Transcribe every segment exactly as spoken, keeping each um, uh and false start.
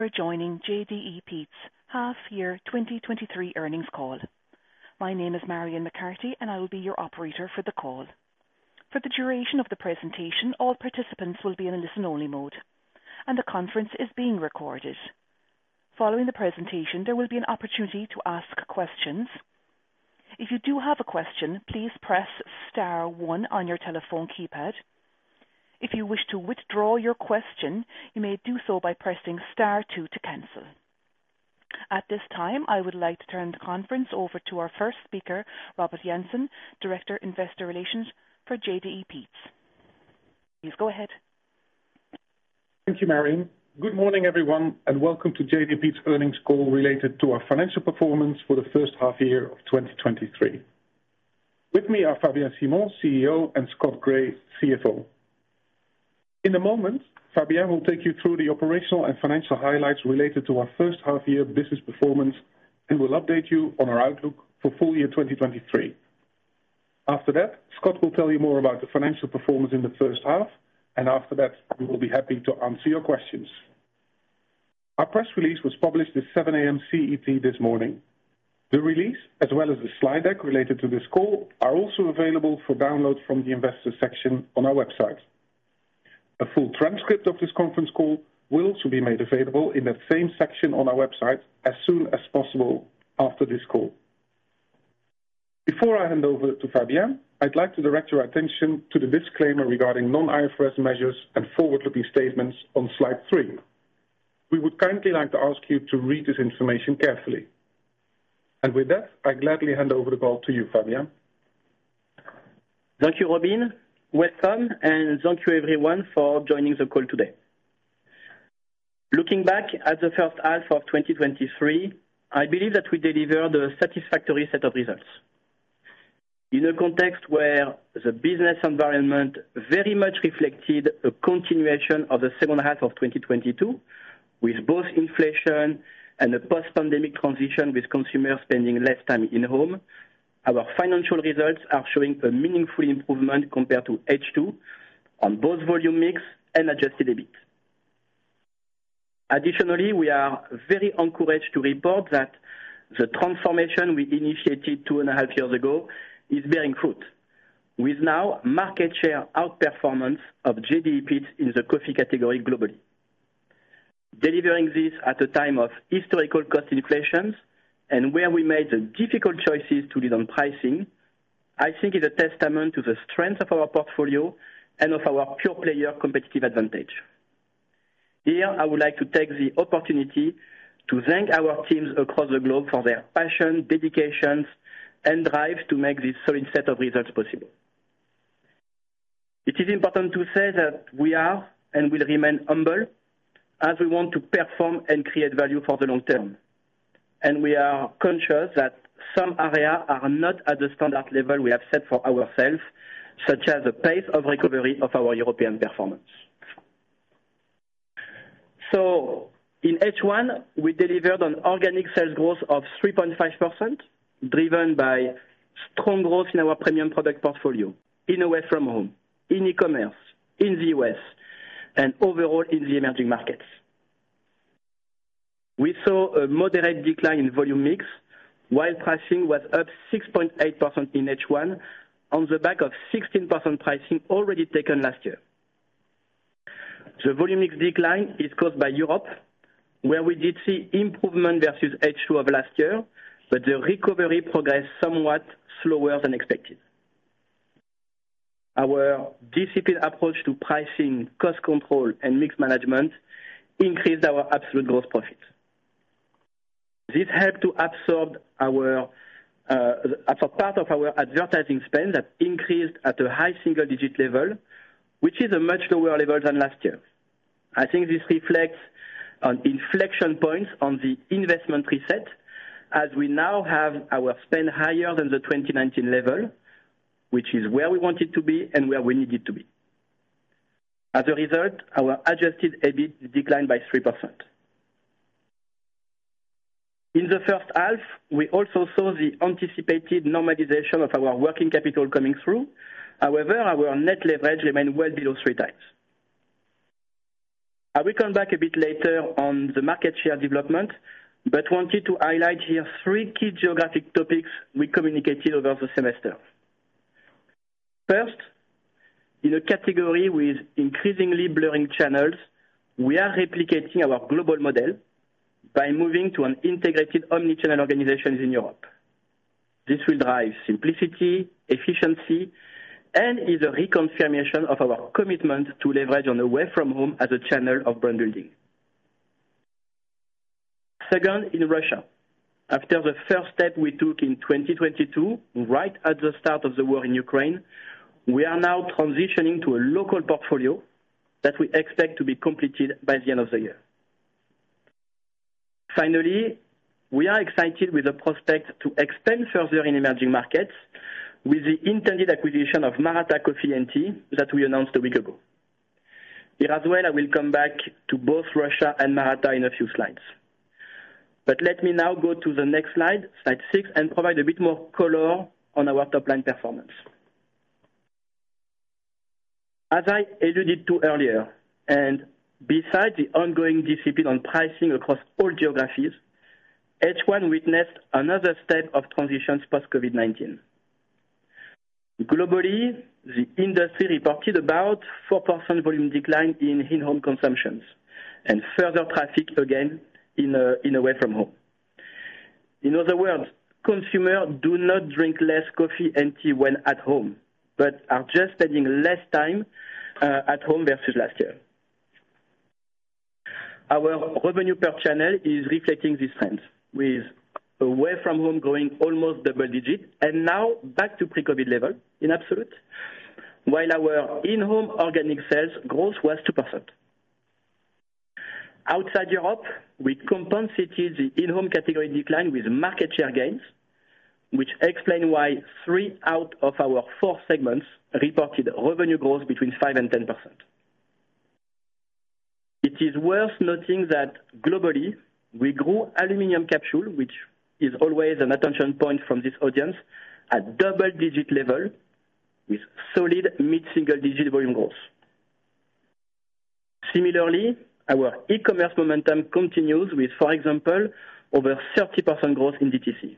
For joining J D E Peet's half year twenty twenty-three earnings call. My name is Marion McCarthy and I will be your operator for the call. For the duration of the presentation, all participants will be in a listen-only mode, and the conference is being recorded. Following the presentation, there will be an opportunity to ask questions. If you do have a question, please press star one on your telephone keypad. If you wish to withdraw your question, you may do so by pressing star two to cancel. At this time, I would like to turn the conference over to our first speaker, Robert Jansen, Director, Investor Relations for J D E Peet's. Please go ahead. Thank you, Marion. Good morning, everyone, and welcome to J D E Peet's earnings call related to our financial performance for the first half year of twenty twenty-three. With me are Fabien Simon, C E O, and Scott Gray, C F O. In a moment, Fabien will take you through the operational and financial highlights related to our first half year business performance and will update you on our outlook for full year twenty twenty-three. After that, Scott will tell you more about the financial performance in the first half, and after that, we will be happy to answer your questions. Our press release was published at seven a.m. C E T this morning. The release, as well as the slide deck related to this call, are also available for download from the investor section on our website. A full transcript of this conference call will also be made available in that same section on our website as soon as possible after this call. Before I hand over to Fabien, I'd like to direct your attention to the disclaimer regarding non-I F R S measures and forward-looking statements on slide three. We would kindly like to ask you to read this information carefully. And with that, I gladly hand over the call to you, Fabien. Thank you, Robin. Welcome, and thank you everyone for joining the call today. Looking back at the first half of twenty twenty-three, I believe that we delivered a satisfactory set of results. In a context where the business environment very much reflected a continuation of the second half of twenty twenty-two, with both inflation and a post-pandemic transition with consumers spending less time in home, our financial results are showing a meaningful improvement compared to H two on both volume mix and adjusted EBIT. Additionally, we are very encouraged to report that the transformation we initiated two and a half years ago is bearing fruit, with now market share outperformance of J D E Peet's in the coffee category globally. Delivering this at a time of historical cost inflations and where we made the difficult choices to lead on pricing, I think is a testament to the strength of our portfolio and of our pure player competitive advantage. Here, I would like to take the opportunity to thank our teams across the globe for their passion, dedications, and drive to make this solid set of results possible. It is important to say that we are and will remain humble as we want to perform and create value for the long term. And we are conscious that some areas are not at the standard level we have set for ourselves, such as the pace of recovery of our European performance. So, in H one, we delivered an organic sales growth of three point five percent, driven by strong growth in our premium product portfolio, in away from home, in e-commerce, in the U S, and overall in the emerging markets. We saw a moderate decline in volume mix, while pricing was up six point eight percent in H one on the back of sixteen percent pricing already taken last year. The volume mix decline is caused by Europe, where we did see improvement versus H two of last year, but the recovery progressed somewhat slower than expected. Our disciplined approach to pricing, cost control, and mix management increased our absolute gross profit. This helped to absorb our uh, absorb part of our advertising spend that increased at a high single-digit level, which is a much lower level than last year. I think this reflects on inflection points on the investment reset, as we now have our spend higher than the twenty nineteen level, which is where we wanted to be and where we needed to be. As a result, our adjusted EBIT declined by three percent. In the first half, we also saw the anticipated normalization of our working capital coming through. However, our net leverage remained well below three times. I will come back a bit later on the market share development, but wanted to highlight here three key geographic topics we communicated over the semester. First, in a category with increasingly blurring channels, we are replicating our global model by moving to an integrated omnichannel organization in Europe. This will drive simplicity, efficiency, and is a reconfirmation of our commitment to leverage on away from home as a channel of brand building. Second, in Russia, after the first step we took in twenty twenty-two, right at the start of the war in Ukraine, we are now transitioning to a local portfolio that we expect to be completed by the end of the year. Finally, we are excited with the prospect to expand further in emerging markets with the intended acquisition of Maratá Coffee and Tea that we announced a week ago. Here as well, I will come back to both Russia and Maratá in a few slides. But let me now go to the next slide, slide six, and provide a bit more color on our top-line performance. As I alluded to earlier, and besides the ongoing discipline on pricing across all geographies, H one witnessed another step of transitions post-COVID nineteen. Globally, the industry reported about four percent volume decline in in-home consumptions and further traffic again in, uh, in away from home. In other words, consumers do not drink less coffee and tea when at home, but are just spending less time uh, at home versus last year. Our revenue per channel is reflecting this trend, with away from home growing almost double digit and now back to pre-COVID level in absolute, while our in-home organic sales growth was two percent. Outside Europe, we compensated the in-home category decline with market share gains, which explain why three out of our four segments reported revenue growth between five and ten percent. It is worth noting that globally, we grew aluminum capsule, which is always an attention point from this audience, at double-digit level with solid mid-single-digit volume growth. Similarly, our e-commerce momentum continues with, for example, over thirty percent growth in D T C.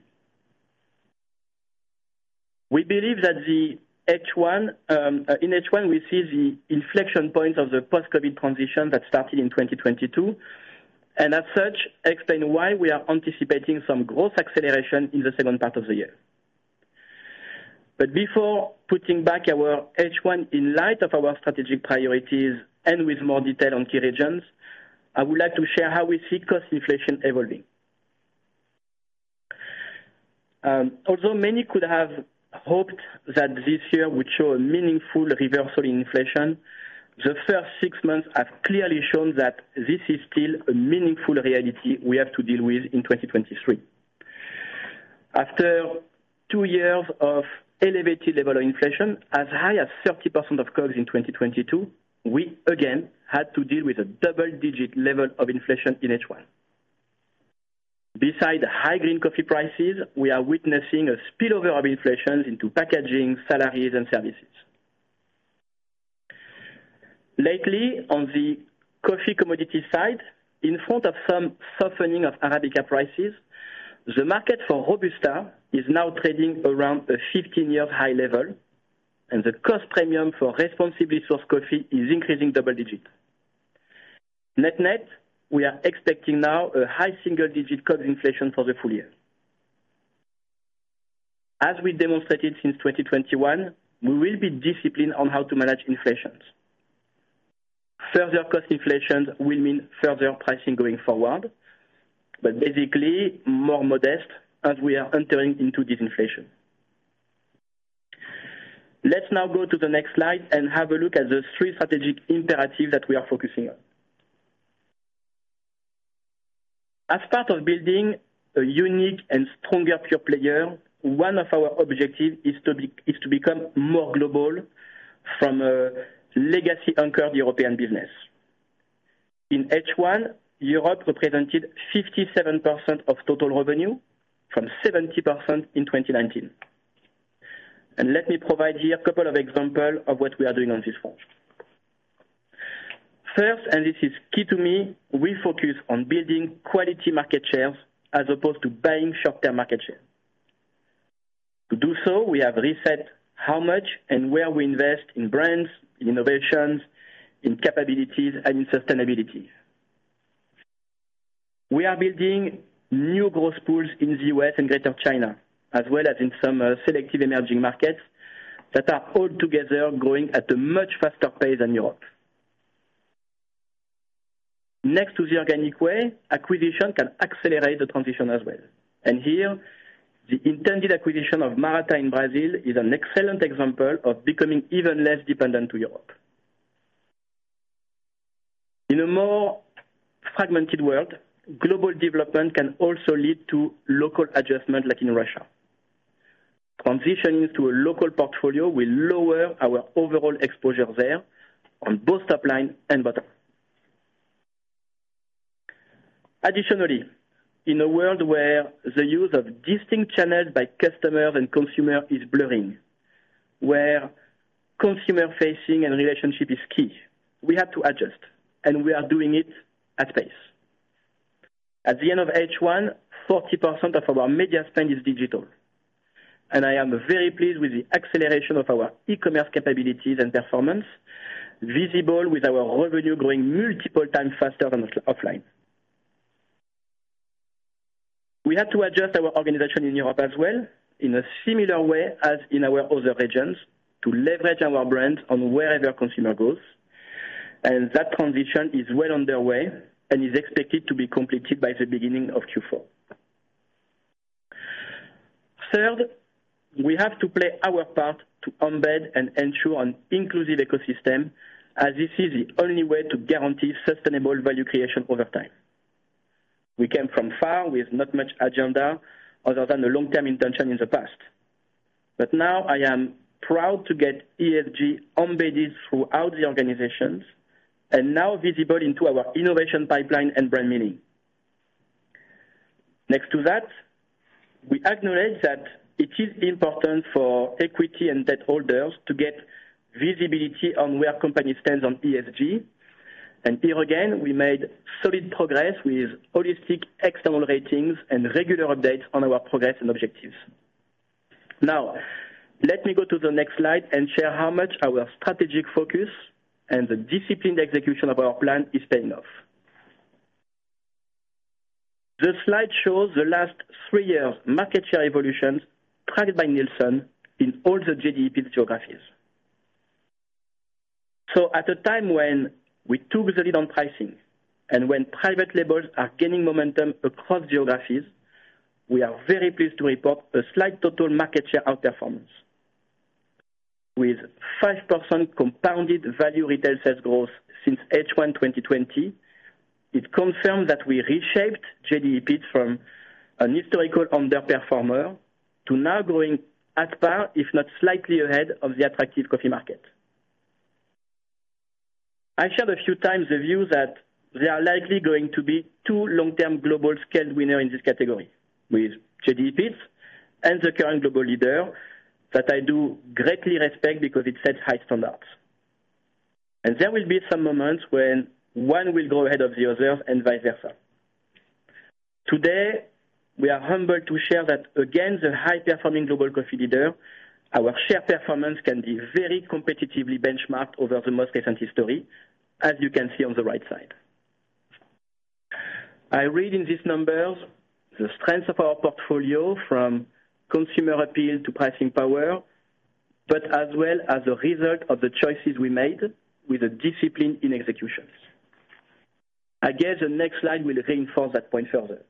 We believe that the H one, um, uh, in H one, we see the inflection point of the post-COVID transition that started in twenty twenty-two, and as such, explain why we are anticipating some growth acceleration in the second part of the year. But before putting back our H one in light of our strategic priorities and with more detail on key regions, I would like to share how we see cost inflation evolving. Um, although many could have hoped that this year would show a meaningful reversal in inflation, the first six months have clearly shown that this is still a meaningful reality we have to deal with in twenty twenty-three. After two years of elevated level of inflation, as high as thirty percent of COGS in twenty twenty-two, we again had to deal with a double-digit level of inflation in H one. Besides high green coffee prices, we are witnessing a spillover of inflation into packaging, salaries, and services. Lately, on the coffee commodity side, in front of some softening of Arabica prices, the market for Robusta is now trading around a fifteen-year high level, and the cost premium for responsibly sourced coffee is increasing double digit. Net-net, we are expecting now a high single-digit COGS inflation for the full year. As we demonstrated since twenty twenty-one, we will be disciplined on how to manage inflations. Further cost inflations will mean further pricing going forward, but basically more modest as we are entering into disinflation. Let's now go to the next slide and have a look at the three strategic imperatives that we are focusing on. As part of building a unique and stronger pure player, one of our objectives is to, be, is to become more global from a legacy-anchored European business. In H one, Europe represented fifty-seven percent of total revenue from seventy percent in twenty nineteen. And let me provide here a couple of examples of what we are doing on this front. First, and this is key to me, we focus on building quality market shares as opposed to buying short-term market share. To do so, we have reset how much and where we invest in brands, in innovations, in capabilities, and in sustainability. We are building new growth pools in the U S and Greater China, as well as in some uh, selective emerging markets that are all together growing at a much faster pace than Europe. Next to the organic way, acquisition can accelerate the transition as well. And here, the intended acquisition of Maratá in Brazil is an excellent example of becoming even less dependent to Europe. In a more fragmented world, global development can also lead to local adjustment like in Russia. Transitioning to a local portfolio will lower our overall exposure there on both top line and bottom. Additionally, in a world where the use of distinct channels by customers and consumers is blurring, where consumer-facing and relationship is key, we have to adjust, and we are doing it at pace. At the end of H one, forty percent of our media spend is digital, and I am very pleased with the acceleration of our e-commerce capabilities and performance, visible with our revenue growing multiple times faster than offline. We had to adjust our organization in Europe as well, in a similar way as in our other regions, to leverage our brand on wherever consumer goes. And that transition is well underway and is expected to be completed by the beginning of Q four. Third, we have to play our part to embed and ensure an inclusive ecosystem, as this is the only way to guarantee sustainable value creation over time. We came from far with not much agenda other than a long-term intention in the past. But now I am proud to get E S G embedded throughout the organizations and now visible into our innovation pipeline and brand meaning. Next to that, we acknowledge that it is important for equity and debt holders to get visibility on where company stands on E S G. And here again, we made solid progress with holistic external ratings and regular updates on our progress and objectives. Now, let me go to the next slide and share how much our strategic focus and the disciplined execution of our plan is paying off. The slide shows the last three years' market share evolutions tracked by Nielsen in all the J D E Peet's geographies. So at a time when we took the lead on pricing, and when private labels are gaining momentum across geographies, we are very pleased to report a slight total market share outperformance. With five percent compounded value retail sales growth since H one twenty twenty, it confirms that we reshaped J D E Peet's from an historical underperformer to now growing at par, if not slightly ahead of the attractive coffee market. I shared a few times the view that there are likely going to be two long-term global scaled winners in this category, with J D E Peet's and the current global leader that I do greatly respect because it sets high standards. And there will be some moments when one will go ahead of the others and vice versa. Today, we are humbled to share that against the high-performing global coffee leader, our share performance can be very competitively benchmarked over the most recent history, as you can see on the right side. I read in these numbers the strength of our portfolio from consumer appeal to pricing power, but as well as a result of the choices we made with a discipline in executions. I guess the next slide will reinforce that point further.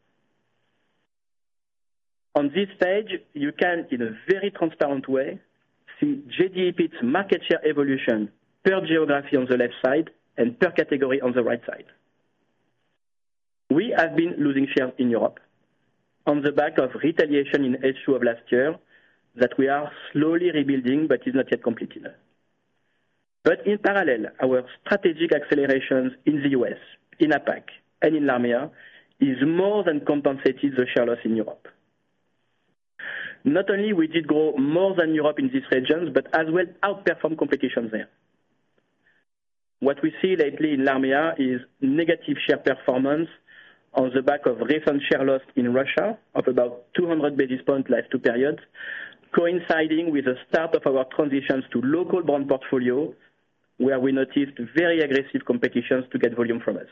On this page, you can, in a very transparent way, see J D E Peet's market share evolution per geography on the left side and per category on the right side. We have been losing shares in Europe on the back of retaliation in H two of last year that we are slowly rebuilding but is not yet completed. But in parallel, our strategic accelerations in the U S, in APAC, and in LAMEA is more than compensated the share loss in Europe. Not only we did grow more than Europe in these regions, but as well outperform competition there. what we see lately in LARMEA is negative share performance on the back of recent share loss in Russia of about two hundred basis points last two periods, coinciding with the start of our transitions to local brand portfolio, where we noticed very aggressive competitions to get volume from us.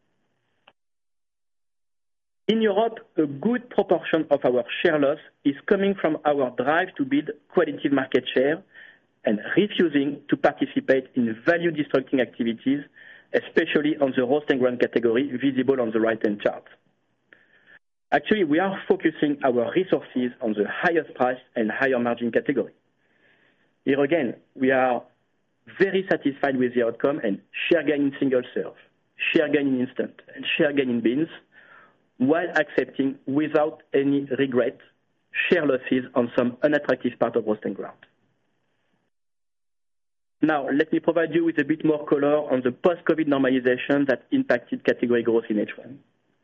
In Europe, a good proportion of our share loss is coming from our drive to build qualitative market share and refusing to participate in value-destructing activities, especially on the roast and ground category visible on the right-hand chart. Actually, we are focusing our resources on the highest price and higher margin category. Here again, we are very satisfied with the outcome and share gain in single serve, share gain in instant, and share gain in beans, while accepting without any regret share losses on some unattractive part of roast and ground. Now, let me provide you with a bit more color on the post-COVID normalization that impacted category growth in H one.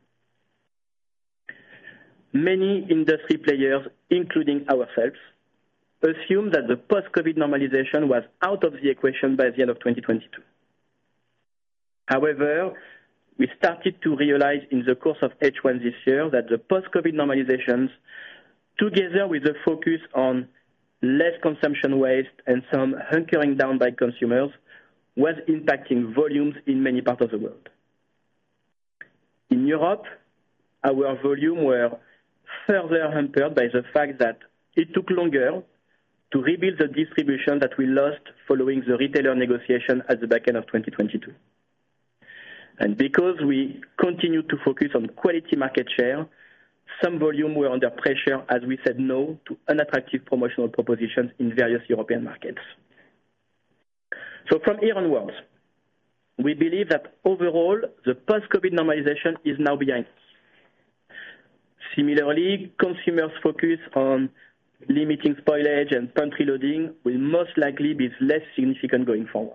Many industry players, including ourselves, assume that the post-COVID normalization was out of the equation by the end of twenty twenty-two. However, we started to realize in the course of H one this year that the post-COVID normalizations, together with the focus on less consumption waste and some hunkering down by consumers, was impacting volumes in many parts of the world. In Europe, our volume were further hampered by the fact that it took longer to rebuild the distribution that we lost following the retailer negotiation at the back end of twenty twenty-two. And because we continued to focus on quality market share, some volume were under pressure as we said no to unattractive promotional propositions in various European markets. So from here onwards, we believe that overall, the post-COVID normalization is now behind us. Similarly, consumers' focus on limiting spoilage and pantry loading will most likely be less significant going forward.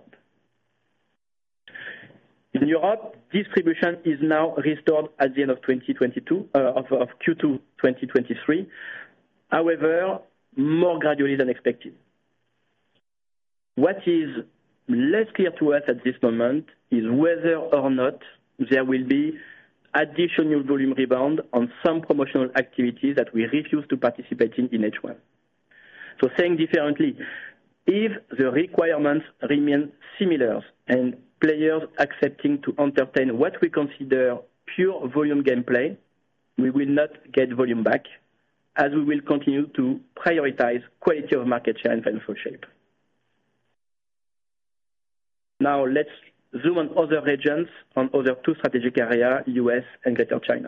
In Europe, distribution is now restored at the end of twenty twenty-two, uh, of, of Q two twenty twenty-three, however, more gradually than expected. What is less clear to us at this moment is whether or not there will be additional volume rebound on some promotional activities that we refuse to participate in in H one. So saying differently, if the requirements remain similar and players accepting to entertain what we consider pure volume gameplay, we will not get volume back, as we will continue to prioritize quality of market share and financial shape. Now let's zoom on other regions, on other two strategic areas, U S and Greater China.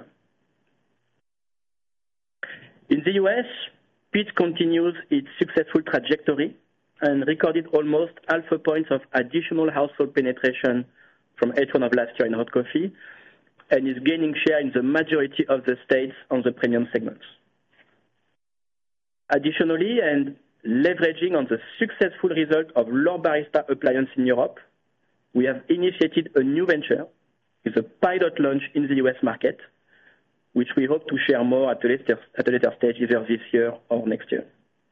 In the U S, Peet's continues its successful trajectory and recorded almost half a point of additional household penetration from H one of last year in hot coffee, and is gaining share in the majority of the states on the premium segments. Additionally, and leveraging on the successful result of L'OR Barista appliance in Europe, we have initiated a new venture with a pilot launch in the U S market, which we hope to share more at a later, at a later stage, either this year or next year.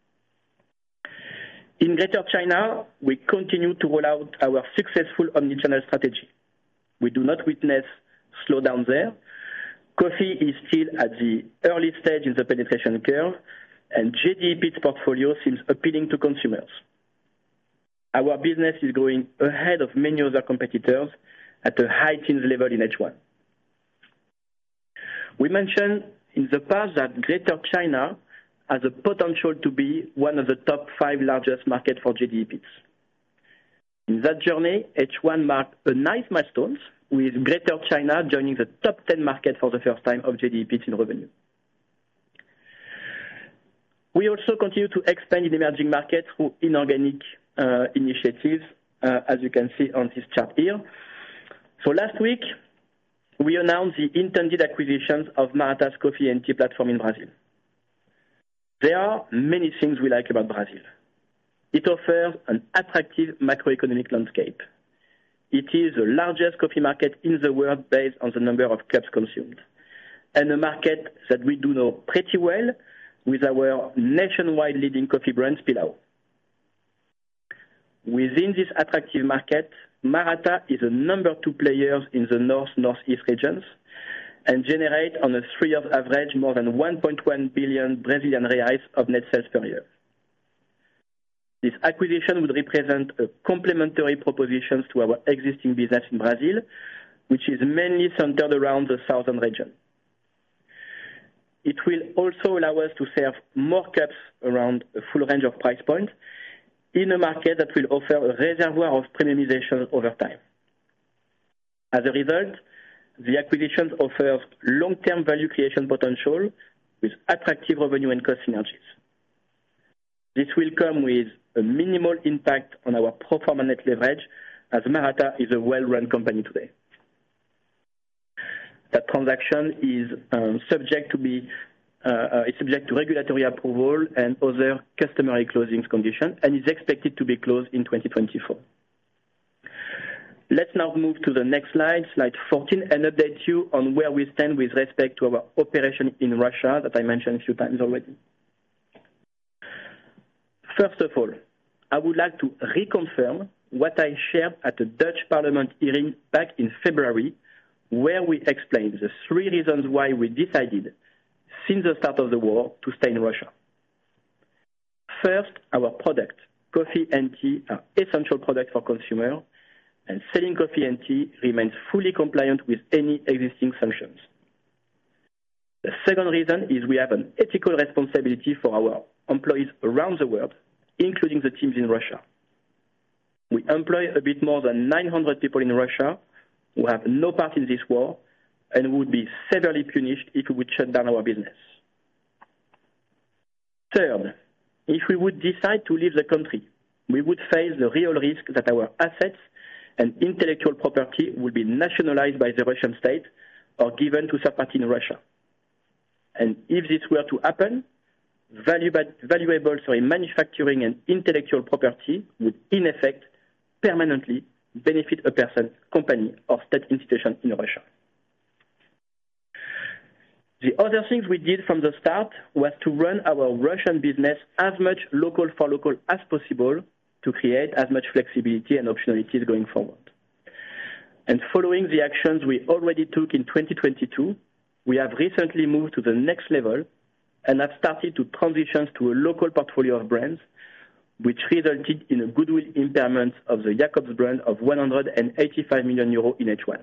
In Greater China, we continue to roll out our successful omnichannel strategy. We do not witness slowdown there. Coffee is still at the early stage in the penetration curve, and J D E Peet's portfolio seems appealing to consumers. Our business is growing ahead of many other competitors at a high teens level in H one. We mentioned in the past that Greater China has the potential to be one of the top five largest markets for J D E Peet's. In that journey, H one marked a nice milestone, with Greater China joining the top ten market for the first time of J D E Peet's in revenue. We also continue to expand in emerging markets through inorganic uh, initiatives, uh, as you can see on this chart here. So last week, we announced the intended acquisitions of Maratá's coffee and tea platform in Brazil. There are many things we like about Brazil. It offers an attractive macroeconomic landscape. It is the largest coffee market in the world based on the number of cups consumed, and a market that we do know pretty well with our nationwide leading coffee brand, Pilão. Within this attractive market, Maratá is the number two player in the North-Northeast regions and generate on a three-year average more than one point one billion Brazilian reais of net sales per year. This acquisition would represent a complementary proposition to our existing business in Brazil, which is mainly centered around the southern region. It will also allow us to serve more cups around a full range of price points in a market that will offer a reservoir of premiumization over time. As a result, the acquisition offers long-term value creation potential with attractive revenue and cost synergies. This will come with a minimal impact on our pro forma net leverage, as Maratá is a well-run company today. That transaction is um, subject to be uh, uh, is subject to regulatory approval and other customary closing conditions, and is expected to be closed in twenty twenty-four. Let's now move to the next slide, slide fourteen, and update you on where we stand with respect to our operation in Russia that I mentioned a few times already. First of all, I would like to reconfirm what I shared at the Dutch Parliament hearing back in February, where we explained the three reasons why we decided, since the start of the war, to stay in Russia. First, our product, coffee and tea, are essential products for consumers, and selling coffee and tea remains fully compliant with any existing sanctions. The second reason is we have an ethical responsibility for our employees around the world, including the teams in Russia. We employ a bit more than nine hundred people in Russia who have no part in this war and would be severely punished if we would shut down our business. Third, if we would decide to leave the country, we would face the real risk that our assets and intellectual property will be nationalized by the Russian state or given to third party in Russia. And if this were to happen, valuable, valuable sorry, manufacturing and intellectual property would, in effect, permanently benefit a person, company, or state institution in Russia. The other things we did from the start was to run our Russian business as much local for local as possible to create as much flexibility and optionalities going forward. And following the actions we already took in twenty twenty-two, we have recently moved to the next level and have started to transition to a local portfolio of brands, which resulted in a goodwill impairment of the Jacobs brand of one hundred eighty-five million euros in H one.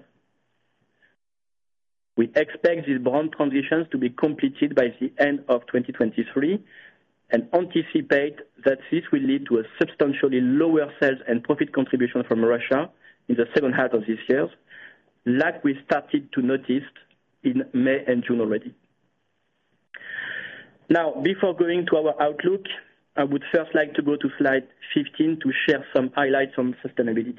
We expect these brand transitions to be completed by the end of twenty twenty-three and anticipate that this will lead to a substantially lower sales and profit contribution from Russia in the second half of this year, like we started to notice in May and June already. Now, before going to our outlook, I would first like to go to slide fifteen to share some highlights on sustainability.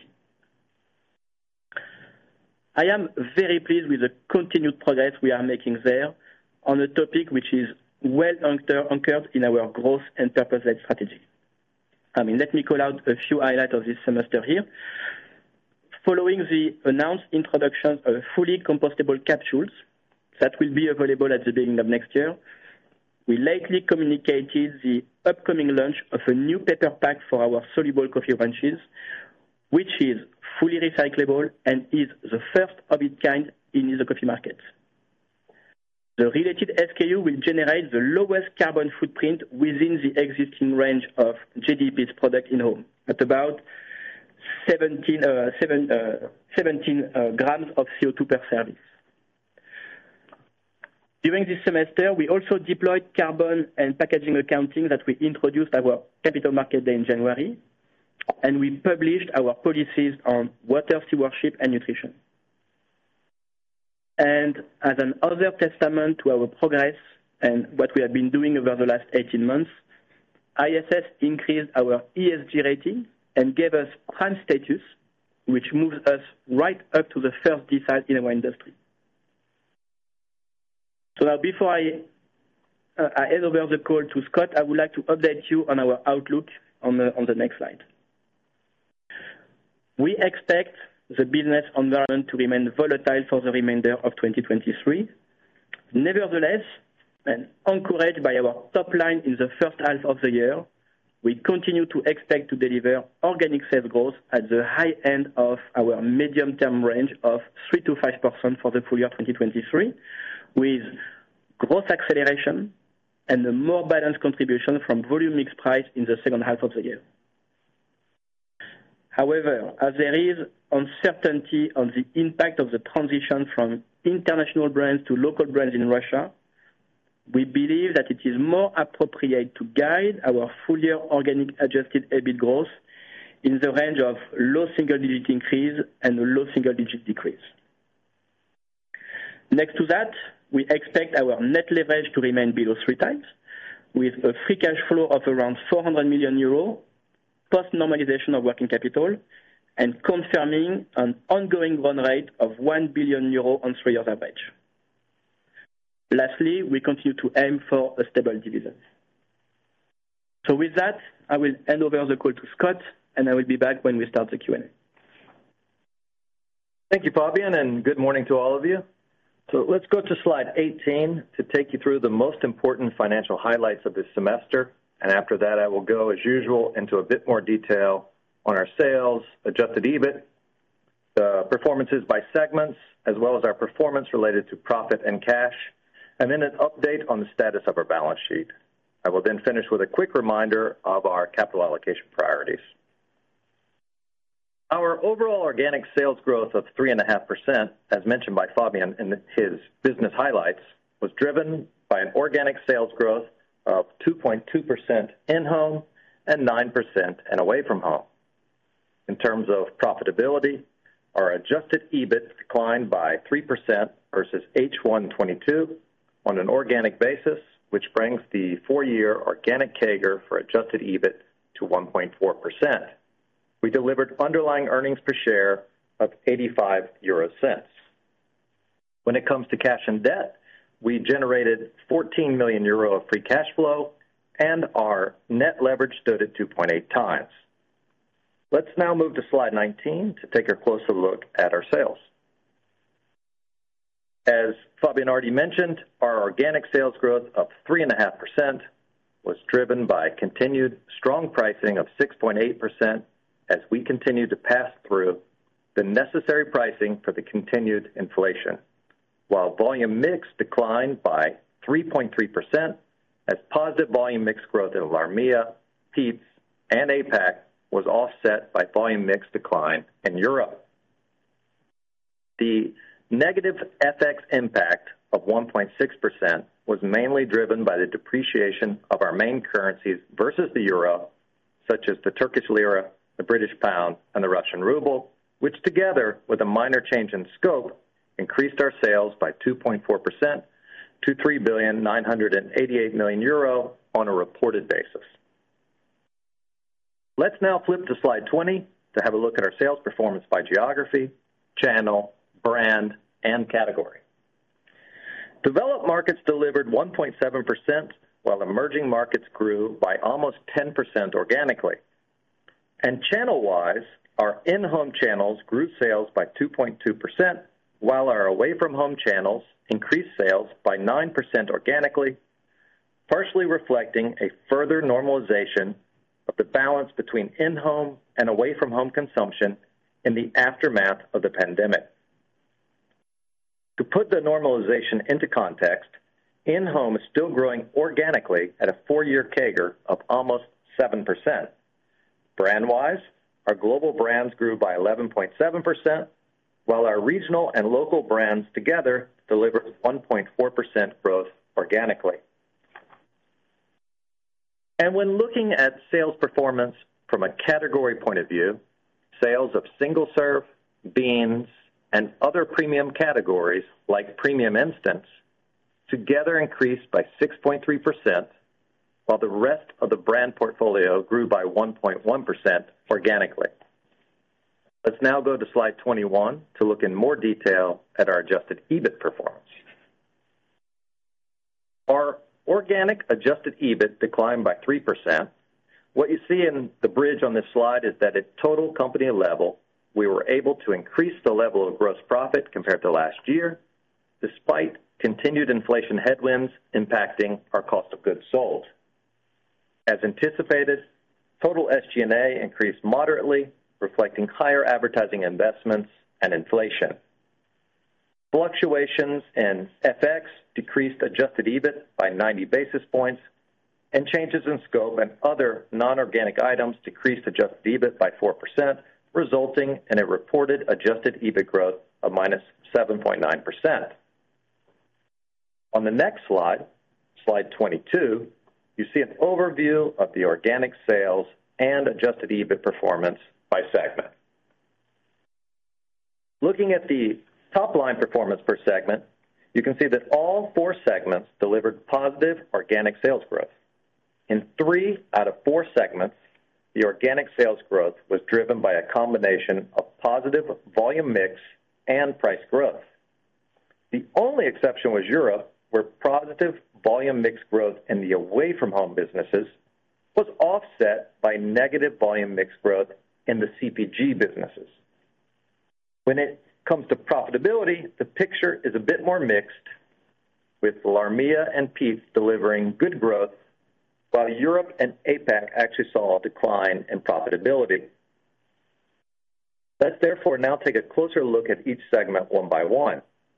I am very pleased with the continued progress we are making there on a topic which is well anchored in our growth and purpose-led strategy. I mean, let me call out a few highlights of this semester here. Following the announced introduction of fully compostable capsules that will be available at the beginning of next year, we lately communicated the upcoming launch of a new paper pack for our soluble coffee ranches, which is fully recyclable and is the first of its kind in the coffee market. The related S K U will generate the lowest carbon footprint within the existing range of J D E Peet's product in home, at about seventeen, uh, seven, uh, seventeen uh, grams of C O two per service. During this semester, we also deployed carbon and packaging accounting that we introduced at our Capital Market Day in January, and we published our policies on water stewardship and nutrition. And as an other testament to our progress and what we have been doing over the last eighteen months, I S S increased our E S G rating and gave us prime status, which moves us right up to the first decile in our industry. So now, before I, uh, I hand over the call to Scott, I would like to update you on our outlook on the, on the next slide. We expect the business environment to remain volatile for the remainder of twenty twenty-three. Nevertheless, and encouraged by our top line in the first half of the year, we continue to expect to deliver organic sales growth at the high end of our medium-term range of three to five percent for the full year twenty twenty-three, with growth acceleration and a more balanced contribution from volume mix price in the second half of the year. However, as there is uncertainty on the impact of the transition from international brands to local brands in Russia, we believe that it is more appropriate to guide our full-year organic adjusted EBIT growth in the range of low single-digit increase and a low single-digit decrease. Next to that, we expect our net leverage to remain below three times, with a free cash flow of around four hundred million euros, post-normalization of working capital, and confirming an ongoing run rate of one billion euros on three years average. Lastly, we continue to aim for a stable dividend. So with that, I will hand over the call to Scott, and I will be back when we start the Q and A. Thank you, Fabien, and good morning to all of you. So let's go to slide eighteen to take you through the most important financial highlights of this semester. And after that, I will go, as usual, into a bit more detail on our sales, adjusted EBIT, the performances by segments, as well as our performance related to profit and cash, and then an update on the status of our balance sheet. I will then finish with a quick reminder of our capital allocation priorities. Our overall organic sales growth of three point five percent, as mentioned by Fabien in his business highlights, was driven by an organic sales growth of two point two percent in-home and nine percent and away from home. In terms of profitability, our adjusted EBIT declined by three percent versus H one twenty-two on an organic basis, which brings the four-year organic C A G R for adjusted EBIT to one point four percent. We delivered underlying earnings per share of eighty-five euro cents. When it comes to cash and debt, we generated fourteen million euro of free cash flow, and our net leverage stood at two point eight times. Let's now move to slide nineteen to take a closer look at our sales. As Fabien already mentioned, our organic sales growth of three point five percent was driven by continued strong pricing of six point eight percent as we continue to pass through the necessary pricing for the continued inflation, while volume mix declined by three point three percent as positive volume mix growth in LARMEA, Peet's, and APAC was offset by volume mix decline in Europe. The negative F X impact of one point six percent was mainly driven by the depreciation of our main currencies versus the euro, such as the Turkish lira, the British pound, and the Russian ruble, which together with a minor change in scope increased our sales by two point four percent to three billion nine hundred eighty-eight million euro on a reported basis. Let's now flip to slide twenty to have a look at our sales performance by geography, channel, brand, and category. Developed markets delivered one point seven percent, while emerging markets grew by almost ten percent organically. And channel-wise, our in-home channels grew sales by two point two percent, while our away-from-home channels increased sales by nine percent organically, partially reflecting a further normalization of the balance between in-home and away-from-home consumption in the aftermath of the pandemic. To put the normalization into context, in-home is still growing organically at a four-year C A G R of almost seven percent. Brand-wise, our global brands grew by eleven point seven percent, while our regional and local brands together delivered one point four percent growth organically. And when looking at sales performance from a category point of view, sales of single-serve, beans, and other premium categories like premium instants together increased by six point three percent, while the rest of the brand portfolio grew by one point one percent organically. Let's now go to slide twenty-one to look in more detail at our adjusted EBIT performance. Our organic adjusted EBIT declined by three percent. What you see in the bridge on this slide is that at total company level, we were able to increase the level of gross profit compared to last year, despite continued inflation headwinds impacting our cost of goods sold. As anticipated, Total S G and A increased moderately, reflecting higher advertising investments and inflation. Fluctuations in F X decreased adjusted EBIT by ninety basis points, and changes in scope and other non-organic items decreased adjusted EBIT by four percent, resulting in a reported adjusted EBIT growth of minus seven point nine percent. On the next slide, slide twenty-two, you see an overview of the organic sales and adjusted EBIT performance by segment. Looking at the top-line performance per segment, you can see that all four segments delivered positive organic sales growth. In three out of four segments, the organic sales growth was driven by a combination of positive volume mix and price growth. The only exception was Europe, where positive volume mix growth in the away-from-home businesses was offset by negative volume mix growth in the C P G businesses. When it comes to profitability, the picture is a bit more mixed, with LARMEA and Peet's delivering good growth, while Europe and APAC actually saw a decline in profitability. Let's therefore now take a closer look at each segment one by one.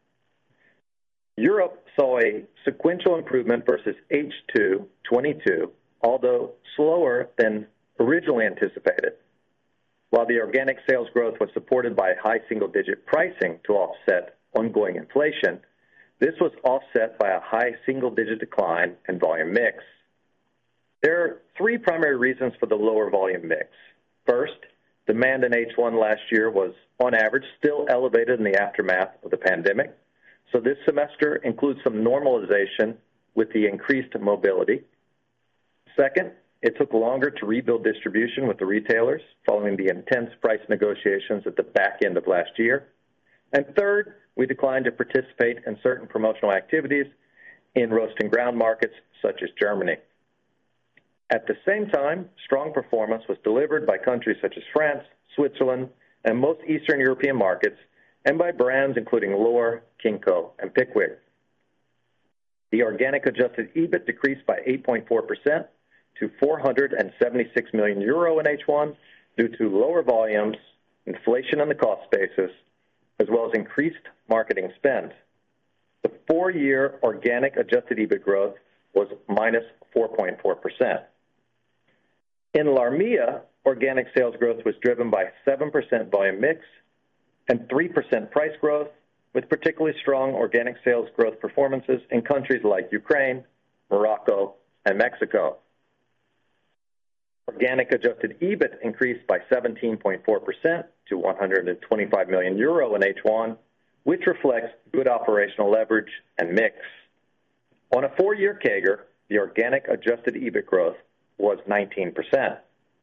Europe saw a sequential improvement versus H two twenty-two, although slower than originally anticipated. While the organic sales growth was supported by high single-digit pricing to offset ongoing inflation, this was offset by a high single-digit decline in volume mix. There are three primary reasons for the lower volume mix. First, demand in H one last year was, on average, still elevated in the aftermath of the pandemic, so this semester includes some normalization with the increased mobility. Second, it took longer to rebuild distribution with the retailers following the intense price negotiations at the back end of last year. And third, we declined to participate in certain promotional activities in roast and ground markets such as Germany. At the same time, strong performance was delivered by countries such as France, Switzerland, and most Eastern European markets, and by brands including L'Or, Kinko, and Pickwick. The organic adjusted EBIT decreased by eight point four percent to four hundred seventy-six million euro in H one due to lower volumes, inflation on the cost basis, as well as increased marketing spend. The four-year organic adjusted EBIT growth was minus four point four percent. In LARMEA, organic sales growth was driven by seven percent volume mix and three percent price growth, with particularly strong organic sales growth performances in countries like Ukraine, Morocco, and Mexico. Organic adjusted EBIT increased by seventeen point four percent to one hundred twenty-five million euro in H one, which reflects good operational leverage and mix. On a four-year C A G R, the organic adjusted EBIT growth was nineteen percent.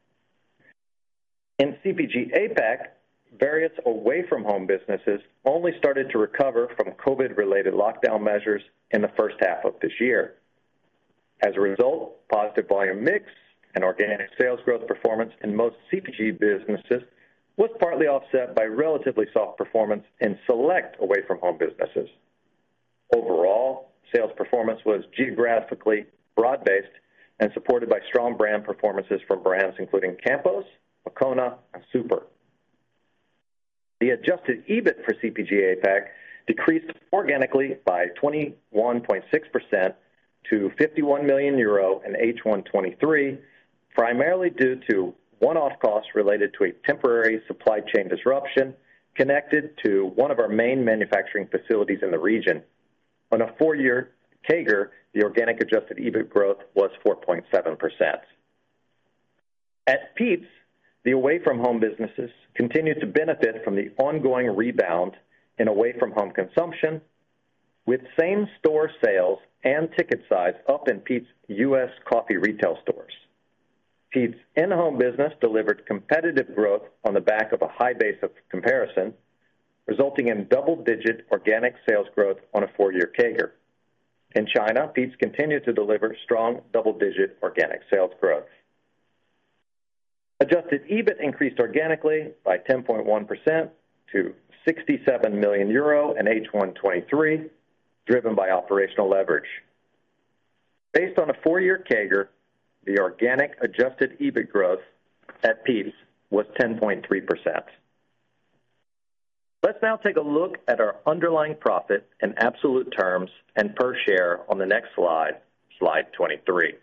In C P G APAC, various away-from-home businesses only started to recover from COVID-related lockdown measures in the first half of this year. As a result, positive volume mix and organic sales growth performance in most C P G businesses was partly offset by relatively soft performance in select away-from-home businesses. Overall, sales performance was geographically broad-based and supported by strong brand performances from brands including Campos, Moccona, and Super. The adjusted EBIT for C P G APAC decreased organically by twenty-one point six percent to fifty-one million euro in H one twenty-three, primarily due to one-off costs related to a temporary supply chain disruption connected to one of our main manufacturing facilities in the region. On a four-year C A G R, the organic adjusted EBIT growth was four point seven percent. At Peet's, the away-from-home businesses continued to benefit from the ongoing rebound in away-from-home consumption, with same-store sales and ticket size up in Peet's U S coffee retail stores. Peet's in-home business delivered competitive growth on the back of a high base of comparison, resulting in double-digit organic sales growth on a four-year C A G R. In China, Peet's continued to deliver strong double-digit organic sales growth. Adjusted EBIT increased organically by ten point one percent to sixty-seven million euro in H one twenty-three, driven by operational leverage. Based on a four-year C A G R, the organic adjusted EBIT growth at Peet's was ten point three percent. Let's now take a look at our underlying profit in absolute terms and per share on the next slide, slide twenty-three.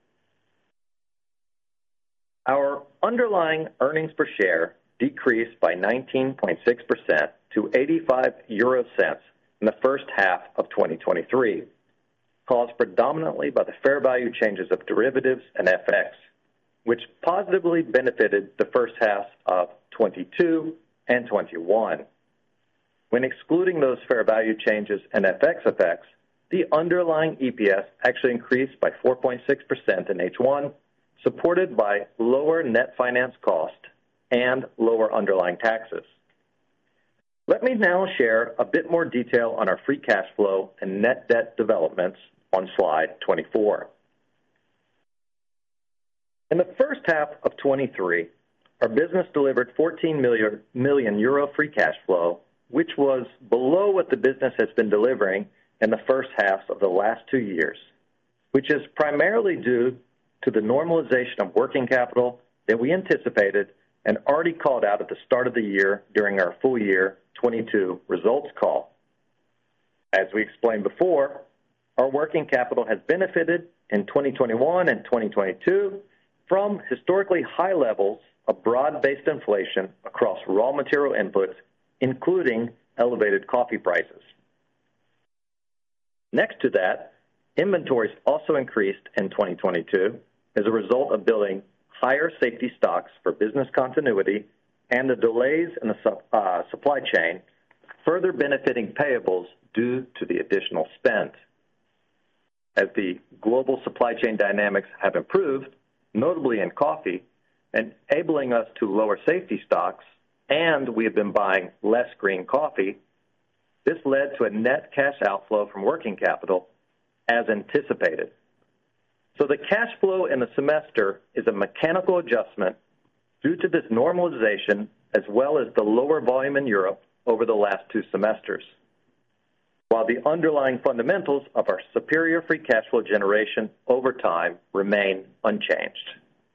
Our underlying earnings per share decreased by nineteen point six percent to eighty-five euro cents in the first half of twenty twenty-three, caused predominantly by the fair value changes of derivatives and F X, which positively benefited the first half of twenty-two and twenty-one. When excluding those fair value changes and F X effects, the underlying E P S actually increased by four point six percent in H one, supported by lower net finance cost and lower underlying taxes. Let me now share a bit more detail on our free cash flow and net debt developments on slide twenty-four. In the first half of twenty-three, our business delivered fourteen million euro free cash flow, which was below what the business has been delivering in the first half of the last two years, which is primarily due to the normalization of working capital that we anticipated and already called out at the start of the year during our full year twenty-two results call. As we explained before, our working capital has benefited in twenty twenty-one and twenty twenty-two from historically high levels of broad-based inflation across raw material inputs, including elevated coffee prices. Next to that, inventories also increased in twenty twenty-two as a result of building higher safety stocks for business continuity and the delays in the uh, supply chain, further benefiting payables due to the additional spend. As the global supply chain dynamics have improved, notably in coffee, enabling us to lower safety stocks, and we have been buying less green coffee, this led to a net cash outflow from working capital as anticipated. So the cash flow in the semester is a mechanical adjustment due to this normalization as well as the lower volume in Europe over the last two semesters, while the underlying fundamentals of our superior free cash flow generation over time remain unchanged.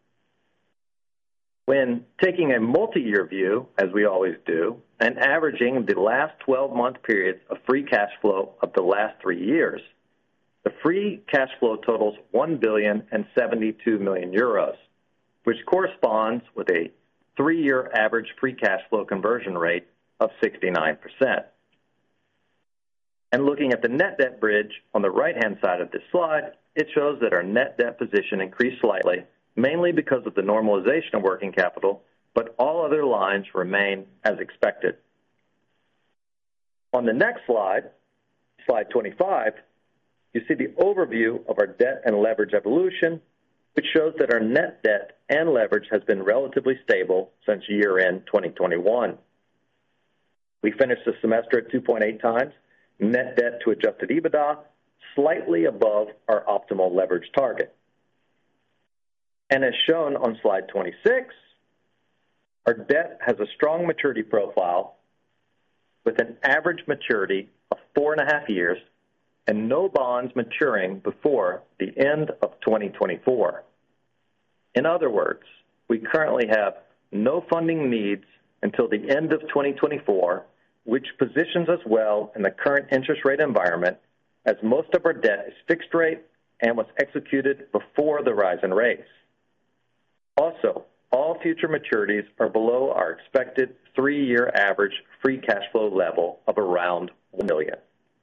When taking a multi-year view, as we always do, and averaging the last twelve-month periods of free cash flow of the last three years, the free cash flow totals one billion seventy-two million euros, which corresponds with a three-year average free cash flow conversion rate of sixty-nine percent. And looking at the net debt bridge on the right-hand side of this slide, it shows that our net debt position increased slightly, mainly because of the normalization of working capital, but all other lines remain as expected. On the next slide, slide twenty-five, you see the overview of our debt and leverage evolution, which shows that our net debt and leverage has been relatively stable since year-end twenty twenty-one. We finished the semester at two point eight times net debt to adjusted EBITDA, slightly above our optimal leverage target. And as shown on slide twenty-six, our debt has a strong maturity profile with an average maturity of four and a half years and no bonds maturing before the end of twenty twenty-four. In other words, we currently have no funding needs until the end of twenty twenty-four, which positions us well in the current interest rate environment as most of our debt is fixed rate and was executed before the rise in rates. Also, all future maturities are below our expected three-year average free cash flow level of around one million.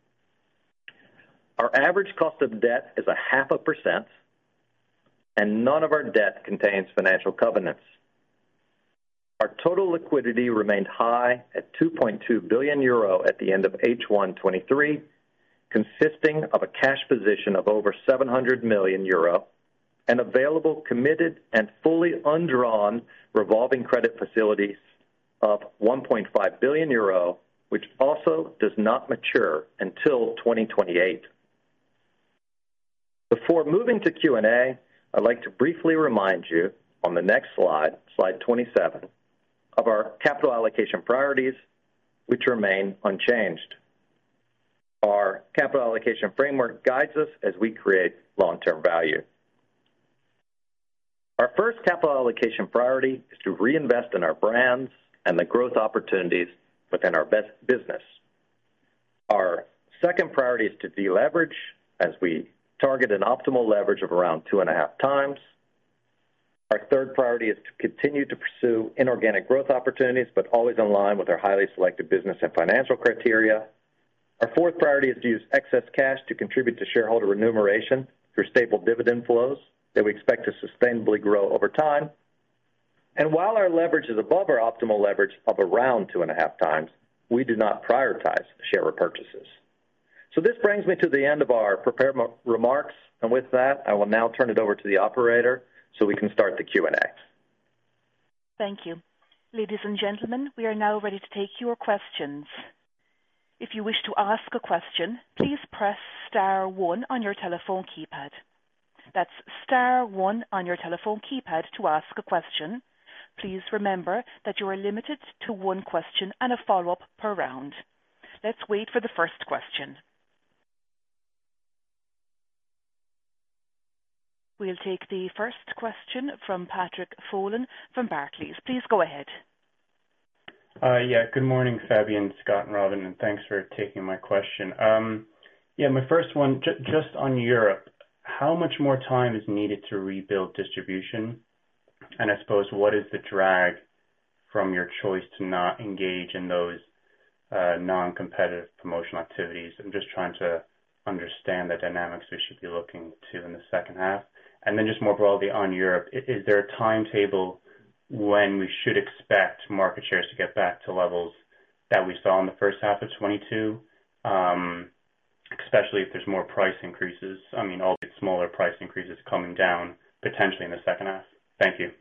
Our average cost of debt is a half a percent, and none of our debt contains financial covenants. Our total liquidity remained high at two point two billion euro at the end of H one twenty-three, consisting of a cash position of over seven hundred million euro and available committed and fully undrawn revolving credit facilities of one point five billion euro, which also does not mature until twenty twenty-eight. Before moving to Q and A, I'd like to briefly remind you on the next slide, slide twenty-seven, of our capital allocation priorities, which remain unchanged. Our capital allocation framework guides us as we create long-term value. Our first capital allocation priority is to reinvest in our brands and the growth opportunities within our best business. Our second priority is to deleverage as we target an optimal leverage of around two and a half times. Our third priority is to continue to pursue inorganic growth opportunities, but always in line with our highly selected business and financial criteria. Our fourth priority is to use excess cash to contribute to shareholder remuneration through stable dividend flows that we expect to sustainably grow over time. And while our leverage is above our optimal leverage of around two and a half times, we do not prioritize share repurchases. So this brings me to the end of our prepared remarks. And with that, I will now turn it over to the operator so we can start the Q and A. Thank you. Ladies and gentlemen, we are now ready to take your questions. If you wish to ask a question, please press star one on your telephone keypad. That's star one on your telephone keypad to ask a question. Please remember that you are limited to one question and a follow-up per round. Let's wait for the first question. We'll take the first question from Patrick Folan from Barclays. Please go ahead. Uh, yeah, good morning, Fabian, Scott, and Robin, and thanks for taking my question. Um, yeah, my first one, j- just on Europe, how much more time is needed to rebuild distribution? And I suppose, what is the drag from your choice to not engage in those uh, non-competitive promotional activities? I'm just trying to understand the dynamics we should be looking to in the second half. And then just more broadly on Europe, is there a timetable when we should expect market shares to get back to levels that we saw in the first half of twenty-two, um, especially if there's more price increases, I mean, albeit smaller price increases coming down potentially in the second half? Thank you.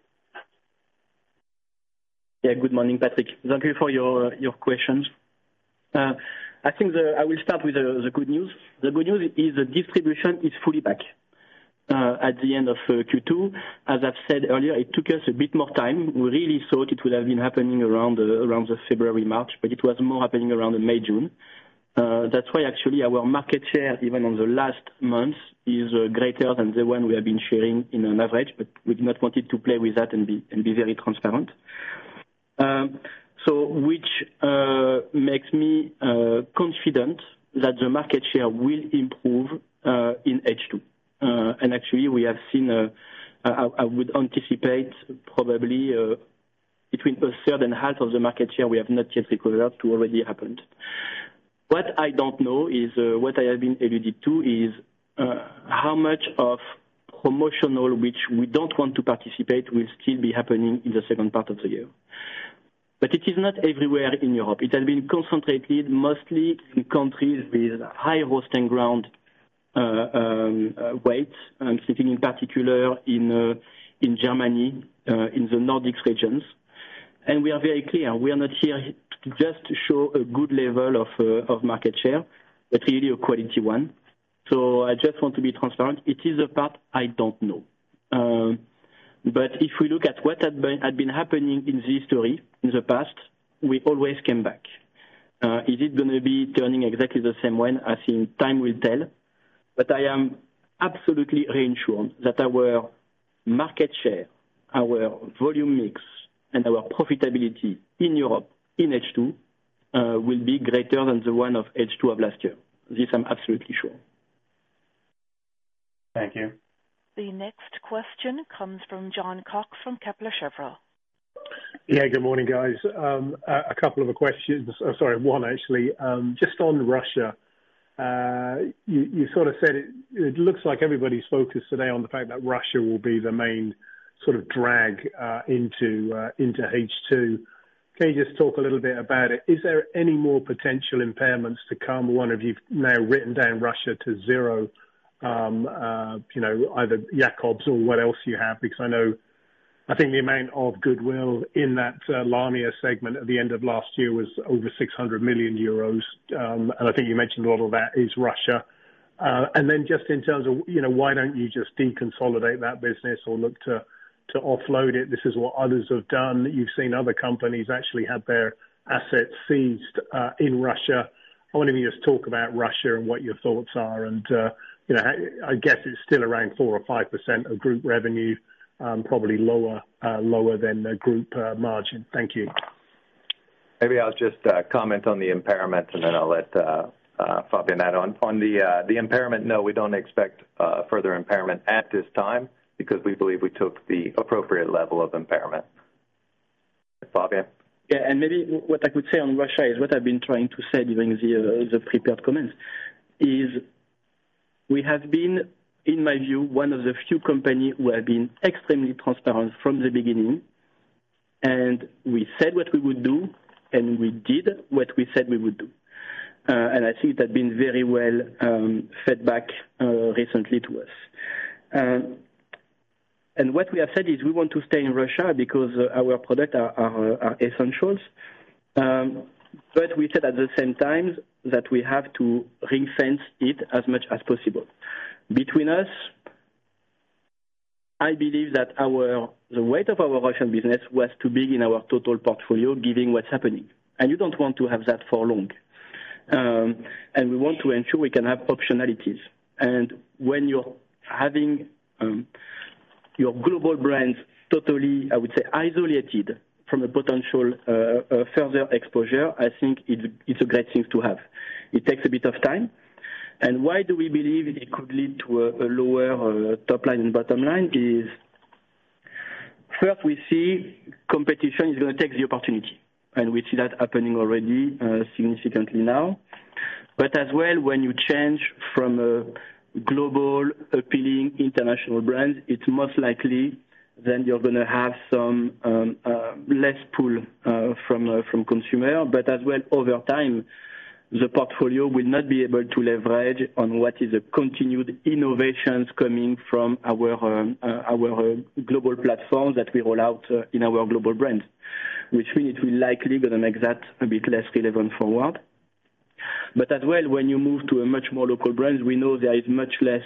Yeah, good morning, Patrick. Thank you for your your questions. Uh, I think the, I will start with the, the good news. The good news is the distribution is fully back. Uh, at the end of uh, Q two. As I've said earlier, it took us a bit more time. We really thought it would have been happening around uh, around the February, March, but it was more happening around the May, June. Uh, that's why actually our market share, even on the last month, is uh, greater than the one we have been sharing in an average, but we did not want it to play with that and be and be very transparent. Um, so which uh, makes me uh, confident that the market share will improve uh, in H two. Uh, and actually, we have seen, uh, I, I would anticipate probably uh, between a third and half of the market share we have not yet recovered to already happened. What I don't know is, uh, what I have been alluded to is uh, how much of promotional, which we don't want to participate, will still be happening in the second part of the year. But it is not everywhere in Europe. It has been concentrated mostly in countries with high roasting ground Uh, um, uh, weight. I'm thinking in particular in uh, in Germany, uh, in the Nordics regions. And we are very clear, we are not here to just show a good level of uh, of market share, but really a quality one. So I just want to be transparent. It is a part I don't know. Um, but if we look at what had been, had been happening in the history, in the past, we always came back. Uh, is it going to be turning exactly the same way? I think time will tell. But I am absolutely reassured that our market share, our volume mix, and our profitability in Europe in H two uh, will be greater than the one of H two of last year. This I'm absolutely sure. Thank you. The next question comes from John Cox from Kepler Cheuvreux. Yeah, good morning, guys. Um, a, a couple of questions. Oh, sorry, one actually. Um, just on Russia. Uh, you, you sort of said it, it looks like everybody's focused today on the fact that Russia will be the main sort of drag uh, into uh, into H two. Can you just talk a little bit about it? Is there any more potential impairments to come? One of you've now written down Russia to zero, um, uh, you know, either Jacobs or what else you have, because I know, I think the amount of goodwill in that uh, Lamia segment at the end of last year was over six hundred million euros. Um, and I think you mentioned a lot of that is Russia. Uh, and then just in terms of, you know, why don't you just deconsolidate that business or look to, to offload it? This is what others have done. You've seen other companies actually have their assets seized uh, in Russia. I want to just talk about Russia and what your thoughts are. And, uh, you know, I guess it's still around four or five percent of group revenue. um, probably lower uh, lower than the group uh, margin. Thank you. Maybe I'll just uh, comment on the impairment, and then I'll let uh, uh, Fabien add on. On the uh, the impairment, no, we don't expect uh, further impairment at this time because we believe we took the appropriate level of impairment. Fabien? Yeah, and maybe what I could say on Russia is what I've been trying to say during the, uh, the prepared comments, is we have been, in my view, one of the few companies who have been extremely transparent from the beginning, and we said what we would do, and we did what we said we would do. Uh, and I think it has been very well um, fed back uh, recently to us. Um, and what we have said is we want to stay in Russia because uh, our products are, are, are essentials. Um, but we said at the same time that we have to ring-fence it as much as possible. Between us, I believe that our the weight of our Russian business was too big in our total portfolio, given what's happening. And you don't want to have that for long. Um, and we want to ensure we can have optionalities. And when you're having um, your global brands totally, I would say, isolated from a potential uh, uh, further exposure, I think it's, it's a great thing to have. It takes a bit of time. And why do we believe it could lead to a, a lower uh, top line and bottom line is, first, we see competition is going to take the opportunity. And we see that happening already uh, significantly now. But as well, when you change from a global, appealing, international brand, it's most likely then you're going to have some um, uh, less pull uh, from uh, from consumer. But as well, over time, the portfolio will not be able to leverage on what is a continued innovations coming from our um, uh, our uh, global platforms that we roll out uh, in our global brands, which means it will likely going to make that a bit less relevant forward. But as well, when you move to a much more local brand, we know there is much less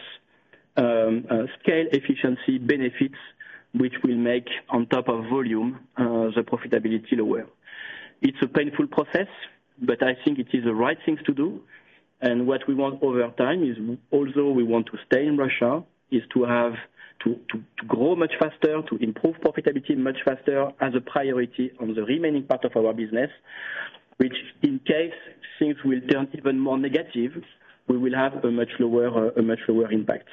um, uh, scale efficiency benefits, which will make, on top of volume, uh, the profitability lower. It's a painful process, but I think it is the right things to do. And what we want over time is, although we want to stay in Russia, is to have to, to, to grow much faster, to improve profitability much faster as a priority on the remaining part of our business, which in case things will turn even more negative, we will have a much lower, uh, a much lower impact.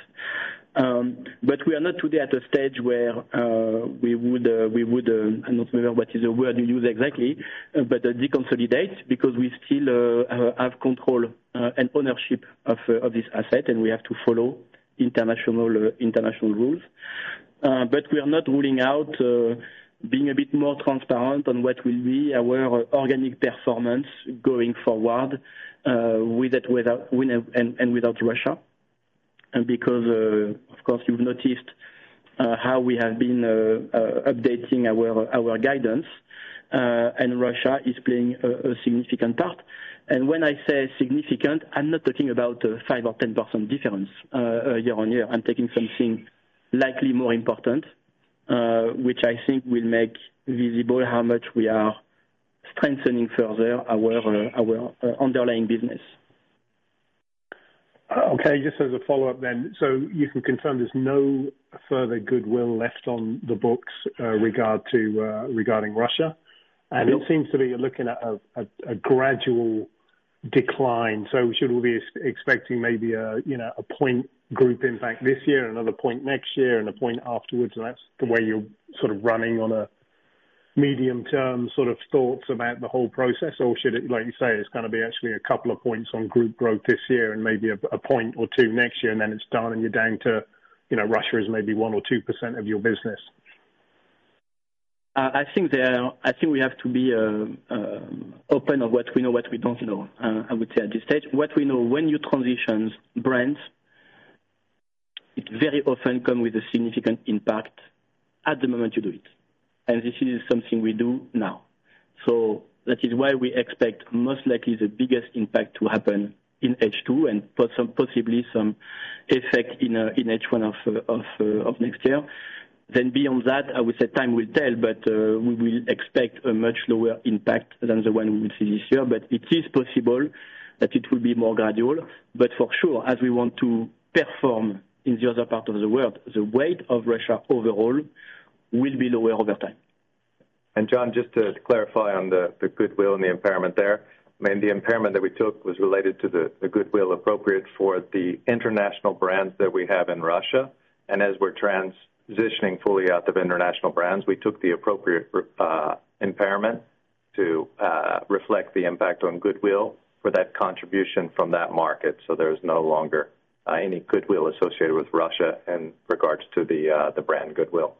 Um, but we are not today at a stage where uh, we would, uh, we would uh, I don't remember what is the word you use exactly, uh, but uh, deconsolidate, because we still uh, have control uh, and ownership of, uh, of this asset, and we have to follow international uh, international rules. Uh, but we are not ruling out uh, being a bit more transparent on what will be our uh, organic performance going forward uh, with it, without, and, and without Russia. And because, uh, of course, you've noticed uh, how we have been uh, uh, updating our our guidance, uh, and Russia is playing a, a significant part. And when I say significant, I'm not talking about a five or ten percent difference uh, year on year. I'm taking something likely more important, uh, which I think will make visible how much we are strengthening further our uh, our uh, underlying business. Okay, just as a follow-up then, so you can confirm there's no further goodwill left on the books uh, regard to uh, regarding Russia, and it seems to be you're looking at a, a, a gradual decline. So should we be expecting maybe a you know a point group impact this year, another point next year, and a point afterwards, and that's the way you're sort of running on a medium-term sort of thoughts about the whole process, or should it, like you say, it's going to be actually a couple of points on group growth this year and maybe a, a point or two next year, and then it's done and you're down to, you know, Russia is maybe one or two percent of your business? Uh, I think there. I think we have to be uh, uh, open on what we know, what we don't know. Uh, I would say at this stage, what we know, when you transition brands, it very often comes with a significant impact at the moment you do it. And this is something we do now. So that is why we expect most likely the biggest impact to happen in H two and possibly some effect in uh, in H one of uh, of, uh, of next year. Then beyond that, I would say time will tell, but uh, we will expect a much lower impact than the one we will see this year. But it is possible that it will be more gradual. But for sure, as we want to perform in the other part of the world, the weight of Russia overall will be lower over time. And John, just to clarify on the, the goodwill and the impairment there, I mean, the impairment that we took was related to the, the goodwill appropriate for the international brands that we have in Russia. And as we're transitioning fully out of international brands, we took the appropriate uh, impairment to uh, reflect the impact on goodwill for that contribution from that market. So there's no longer uh, any goodwill associated with Russia in regards to the uh, the brand goodwill.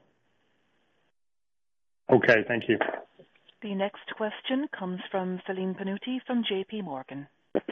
Okay, thank you. The next question comes from Celine Pannuti from J P Morgan.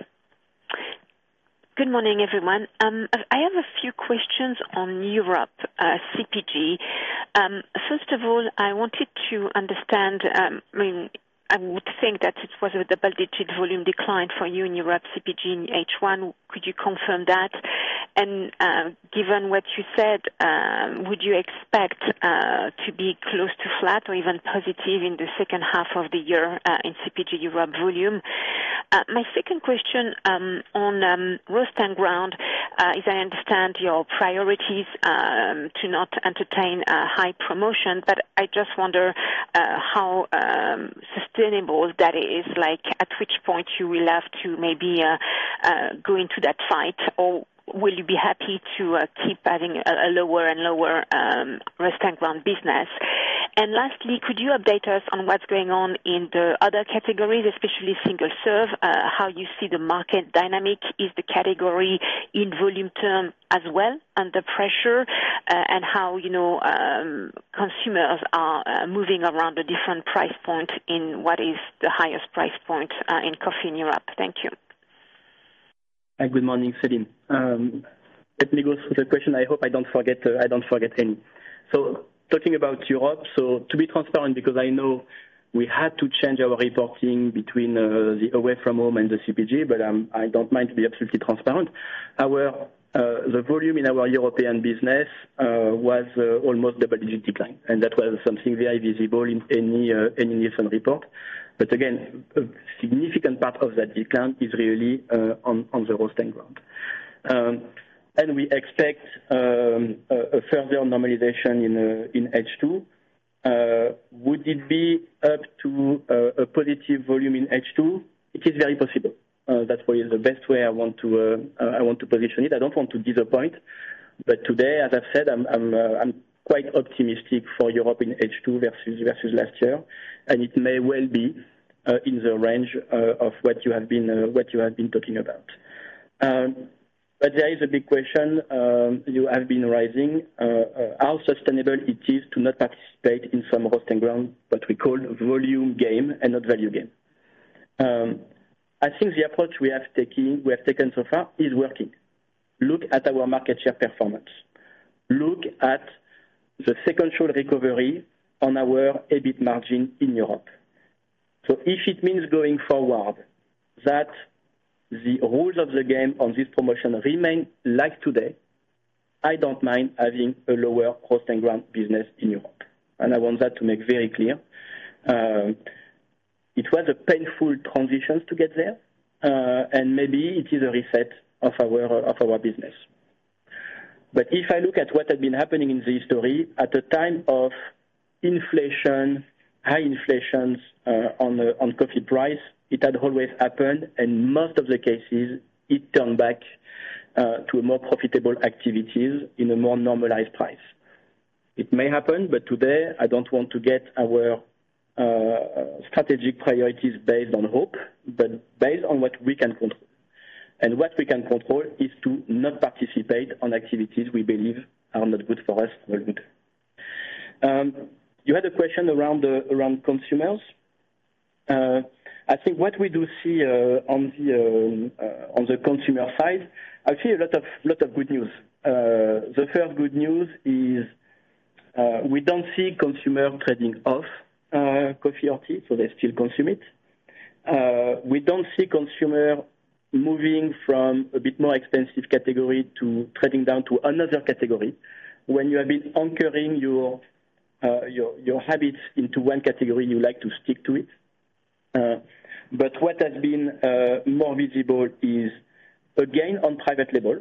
Good morning, everyone. Um, I have a few questions on Europe uh, C P G. Um, first of all, I wanted to understand, um, I mean, I would think that it was a double-digit volume decline for you in Europe C P G in H one. Could you confirm that? And uh, given what you said, um, would you expect uh, to be close to flat or even positive in the second half of the year uh, in C P G Europe volume? Uh, my second question um, on um, roast and ground uh, is I understand your priorities um, to not entertain uh, high promotion, but I just wonder uh, how um, sustainable that is, like at which point you will have to maybe uh, uh, go into that fight, or will you be happy to uh, keep having a, a lower and lower um, roast and ground business? And lastly, could you update us on what's going on in the other categories, especially single serve, uh, how you see the market dynamic? Is the category in volume term as well under pressure, uh, and how, you know, um, consumers are uh, moving around the different price point in what is the highest price point uh, in coffee in Europe? Thank you. Hi, good morning, Celine. Um, let me go through the question. I hope I don't forget. Uh, I don't forget any. So, talking about Europe. So, to be transparent, because I know we had to change our reporting between uh, the away from home and the C P G, but um, I don't mind to be absolutely transparent. Our uh, the volume in our European business uh, was uh, almost double-digit decline, and that was something very visible in any uh, any Nielsen report. But again, a significant part of that decline is really uh, on, on the roast and ground. Um, and we expect um, a, a further normalization in, uh, in H two. Uh, would it be up to uh, a positive volume in H two? It is very possible. Uh, that's probably the best way I want to uh, I want to position it. I don't want to disappoint, but today, as I've said, I'm I'm, uh, I'm quite optimistic for Europe in H two versus versus last year, and it may well be uh, in the range uh, of what you have been uh, what you have been talking about. Um, but there is a big question um, you have been raising: uh, uh, how sustainable it is to not participate in some roast and ground, what we call volume game and not value game. Um, I think the approach we have taken we have taken so far is working. Look at our market share performance. Look at the sequential recovery on our EBIT margin in Europe. So if it means going forward that the rules of the game on this promotion remain like today, I don't mind having a lower roast and ground business in Europe. And I want that to make very clear. Um, it was a painful transition to get there, uh, and maybe it is a reset of our of our business. But if I look at what had been happening in the history, at a time of inflation, high inflations uh, on uh, on coffee price, it had always happened, and most of the cases, it turned back uh, to a more profitable activities in a more normalized price. It may happen, but today I don't want to get our uh, strategic priorities based on hope, but based on what we can control. And what we can control is to not participate on activities we believe are not good for us or good. Um, you had a question around the, around consumers. Uh, I think what we do see uh, on the um, uh, on the consumer side, I see a lot of lot of good news. Uh, the first good news is uh, we don't see consumer trading off uh, coffee or tea, so they still consume it. Uh, we don't see consumer moving from a bit more expensive category to trading down to another category. When you have been anchoring your uh, your your habits into one category, you like to stick to it. Uh, but what has been uh, more visible is a gain on private label.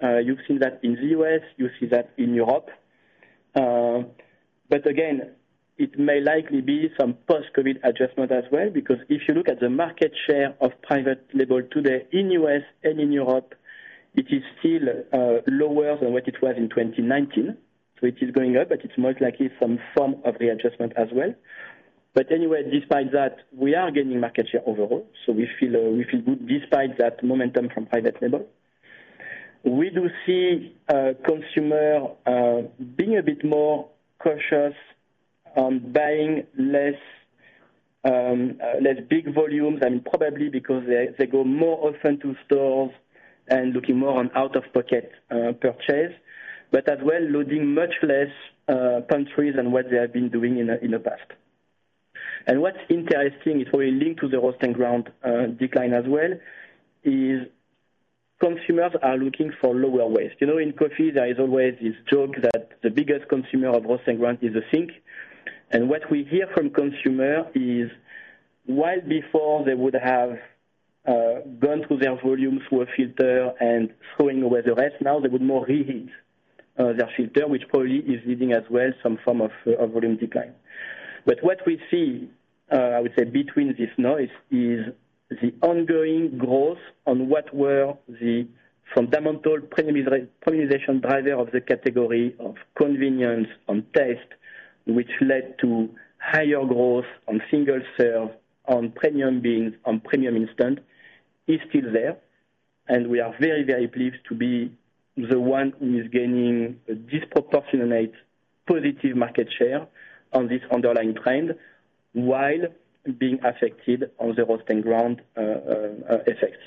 Uh, you've seen that in the U S, you see that in Europe. Uh, but again, it may likely be some post-COVID adjustment as well, because if you look at the market share of private label today in U S and in Europe, it is still uh, lower than what it was in twenty nineteen. So it is going up, but it's most likely some form of readjustment as well. But anyway, despite that, we are gaining market share overall. So we feel uh, we feel good despite that momentum from private label. We do see uh, consumer uh, being a bit more cautious on buying less um, uh, less big volumes. I mean, probably because they, they go more often to stores and looking more on out-of-pocket uh, purchase, but as well loading much less uh, pantries than what they have been doing in, a, in the past. And what's interesting, is probably linked to the roast and ground uh, decline as well, is consumers are looking for lower waste. You know, in coffee, there is always this joke that the biggest consumer of roast and ground is the sink. And what we hear from consumers is, while before they would have uh, gone through their volume through a filter and throwing away the rest, now they would more reheat uh, their filter, which probably is leading as well some form of, uh, of volume decline. But what we see, uh, I would say, between this noise is the ongoing growth on what were the fundamental premiumization driver of the category of convenience, on taste, which led to higher growth on single serve, on premium beans, on premium instant, is still there. And we are very, very pleased to be the one who is gaining a disproportionate positive market share on this underlying trend, while being affected on the roast and ground uh, uh, effects.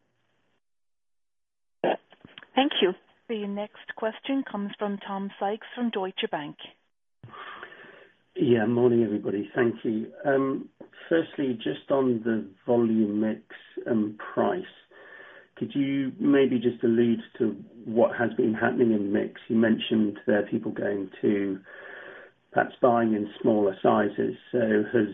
Thank you. The next question comes from Tom Sykes from Deutsche Bank. Yeah, morning everybody. Thank you. Um, firstly, just on the volume mix and price, could you maybe just allude to what has been happening in mix? You mentioned there are people going to perhaps buying in smaller sizes. So has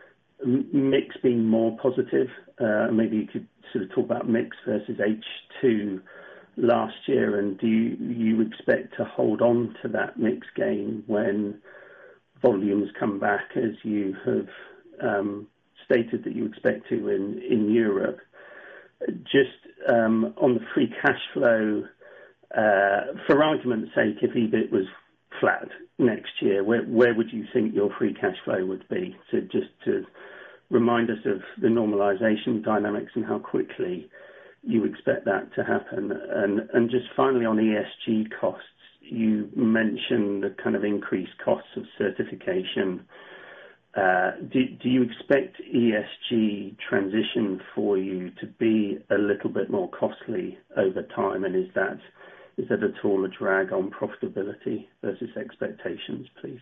mix been more positive? Uh, maybe you could sort of talk about mix versus H two last year, and do you, you expect to hold on to that mix gain when volumes come back, as you have um, stated that you expect to in, in Europe? Just um, on the free cash flow, uh, for argument's sake, if EBIT was flat next year, where, where would you think your free cash flow would be? So just to remind us of the normalization dynamics and how quickly you expect that to happen. And, and just finally on E S G costs, you mentioned the kind of increased costs of certification. Uh, do, do you expect E S G transition for you to be a little bit more costly over time? And is that is that at all a drag on profitability versus expectations, please?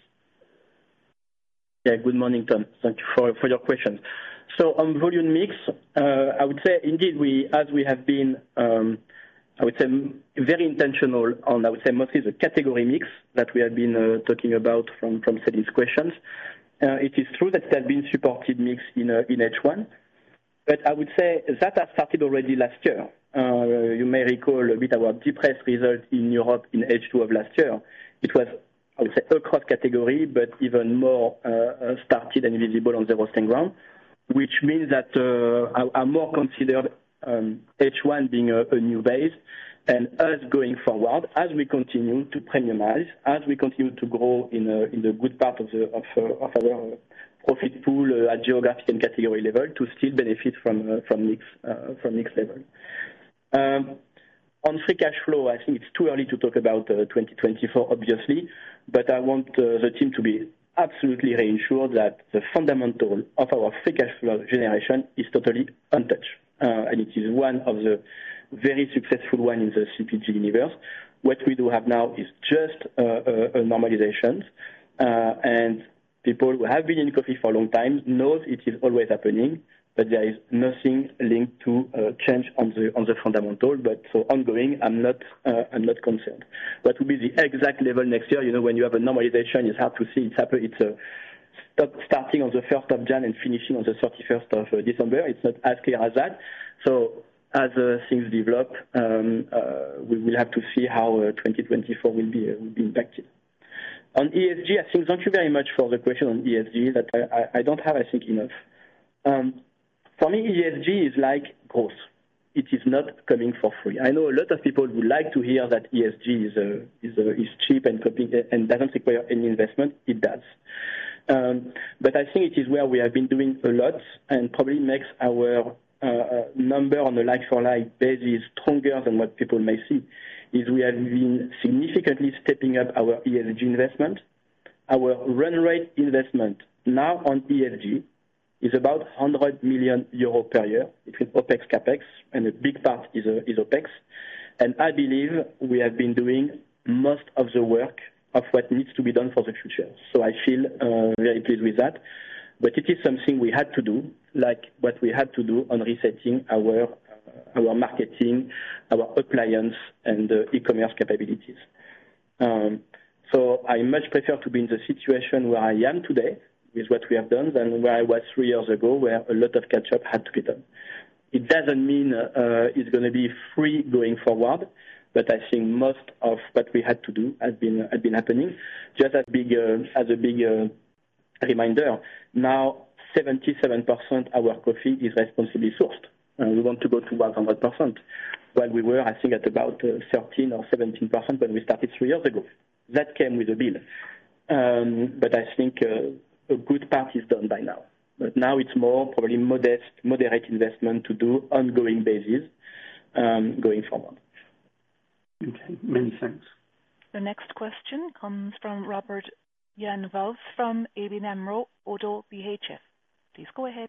Yeah, good morning, Tom. Thank you for, for your questions. So on volume mix, uh, I would say indeed we, as we have been, um, I would say very intentional on, I would say mostly the category mix that we have been uh, talking about from, from Celine's questions. Uh, it is true that it has been supported mix in, uh, in H one, but I would say that has started already last year. Uh, you may recall a bit our depressed result in Europe in H two of last year. It was, I would say, across category, but even more uh, started and visible on the roast and ground, which means that uh, are, are more considered um, H one being a, a new base, and us going forward as we continue to premiumize, as we continue to grow in a, in the good part of the of, uh, of our uh, profit pool uh, at geographic and category level to still benefit from uh, from mix uh, from mix level. Um, on free cash flow, I think it's too early to talk about uh, twenty twenty-four, obviously, but I want uh, the team to be absolutely reassured that the fundamental of our free cash flow generation is totally untouched, uh, and it is one of the very successful one in the C P G universe. What we do have now is just uh, a, a normalization, uh, and people who have been in coffee for a long time knows it is always happening, but there is nothing linked to uh, change on the on the fundamental. But so ongoing, I'm not uh, I'm not concerned. What will be the exact level next year? You know, when you have a normalization, it's hard to see. It's happen. It's a stop starting on the first of January and finishing on the thirty-first of December. It's not as clear as that. So as uh, things develop, um, uh, we will have to see how uh, twenty twenty-four will be uh, will be impacted. On E S G, I think thank you very much for the question on E S G that I, I, I don't have, I think, enough. Um, for me, E S G is like growth. It is not coming for free. I know a lot of people would like to hear that E S G is uh, is uh, is cheap and and doesn't require any investment. It does. Um, but I think it is where we have been doing a lot and probably makes our uh, number on a like-for-like basis stronger than what people may see, is we have been significantly stepping up our E S G investment. Our run rate investment now on E S G is about one hundred million euros per year between OPEX, CAPEX, and a big part is, uh, is OPEX. And I believe we have been doing most of the work of what needs to be done for the future. So I feel uh, very pleased with that. But it is something we had to do, like what we had to do on resetting our uh, our marketing, our appliance, and uh, e-commerce capabilities. Um, so I much prefer to be in the situation where I am today with what we have done than where I was three years ago, where a lot of catch-up had to be done. It doesn't mean uh, it's going to be free going forward, but I think most of what we had to do has been has been happening. Just as big uh, as a big uh, reminder, now seventy-seven percent of our coffee is responsibly sourced. Uh, we want to go to one hundred percent, while we were, I think, at about uh, thirteen or seventeen percent when we started three years ago. That came with a bill. Um, but I think uh, a good part is done by now. But now it's more probably modest, moderate investment to do ongoing basis um, going forward. Okay, many thanks. The next question comes from Robert Jan Vos from A B N AMRO ODDO B H F. Please go ahead.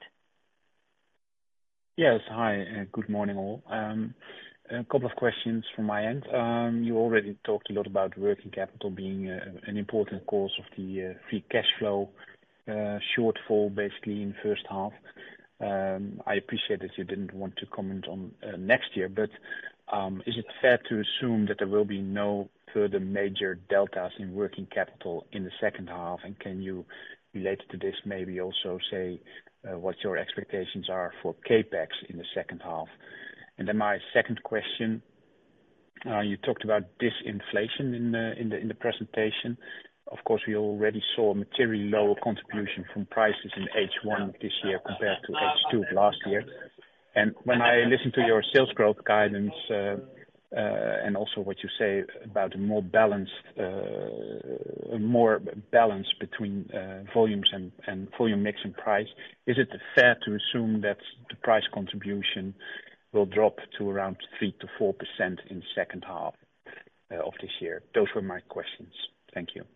Yes, hi, uh, good morning all. Um, a couple of questions from my end. Um, you already talked a lot about working capital being uh, an important cause of the uh, free cash flow uh, shortfall basically in the first half. Um, I appreciate that you didn't want to comment on uh, next year, but um, is it fair to assume that there will be no further major deltas in working capital in the second half? And can you, related to this, maybe also say uh, what your expectations are for CAPEX in the second half? And then my second question, uh, you talked about disinflation in the, in the, in the presentation. Of course, we already saw a materially lower contribution from prices in H one this year compared to H two of last year. And when I listen to your sales growth guidance uh, uh, and also what you say about a more balanced, uh, a more balance between uh, volumes and, and volume mix and price, is it fair to assume that the price contribution will drop to around three to four percent in the second half uh, of this year? Those were my questions. Thank you.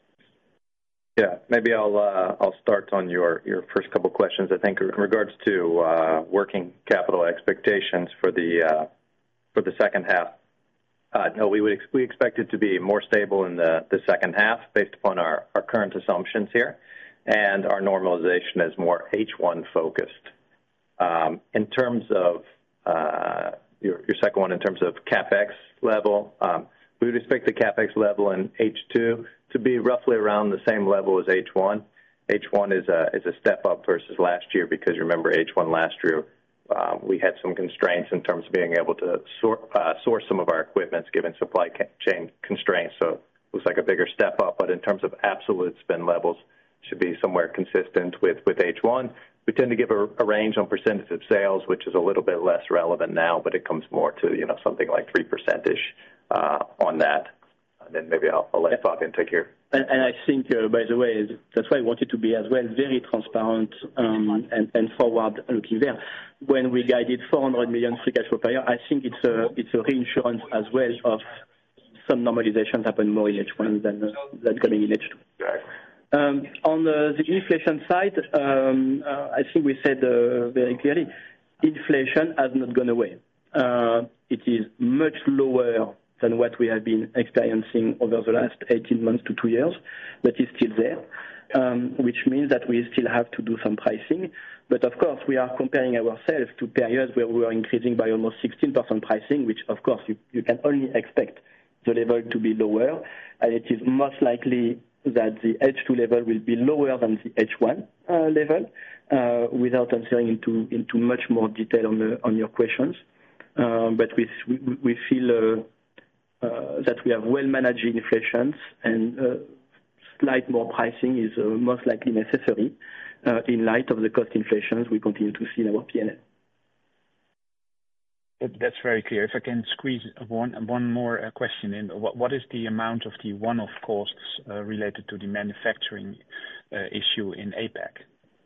Yeah, maybe I'll uh, I'll start on your, your first couple questions. I think in regards to uh, working capital expectations for the uh, for the second half. Uh, no, we would ex- we expect it to be more stable in the, the second half based upon our, our current assumptions here, and our normalization is more H one focused. Um, in terms of uh, your your second one, in terms of CAPEX level, um, we would expect the CAPEX level in H two to be roughly around the same level as H one. H one is a is a step up versus last year because remember H one last year um, we had some constraints in terms of being able to sort, uh, source some of our equipment given supply chain constraints. So it looks like a bigger step up, but in terms of absolute spend levels, should be somewhere consistent with, with H one. We tend to give a, a range on percentage of sales, which is a little bit less relevant now, but it comes more to you know something like three percent-ish uh, on that. And then maybe I'll, I'll let Fabian take care. And, and I think, uh, by the way, that's why I wanted to be as well very transparent um, and, and forward-looking there. When we guided four hundred million free cash flow per year, I think it's a it's a reinsurance as well of some normalizations happen more in H one than uh, than coming in H two. Um, on the, the inflation side, um, uh, I think we said uh, very clearly, inflation has not gone away. Uh, it is much lower than what we have been experiencing over the last eighteen months to two years, but it's still there, um, which means that we still have to do some pricing. But of course, we are comparing ourselves to periods where we were increasing by almost sixteen percent pricing, which of course you, you can only expect the level to be lower, and it is most likely that the H two level will be lower than the H one uh, level, uh, without answering into into much more detail on the, on your questions. uh, but we we, we feel uh, uh, that we have well managed inflations, and uh, slight more pricing is uh, most likely necessary uh, in light of the cost inflations we continue to see in our P and L. That's very clear. If I can squeeze one one more uh, question in. What what is the amount of the one-off costs uh, related to the manufacturing uh, issue in A PAC?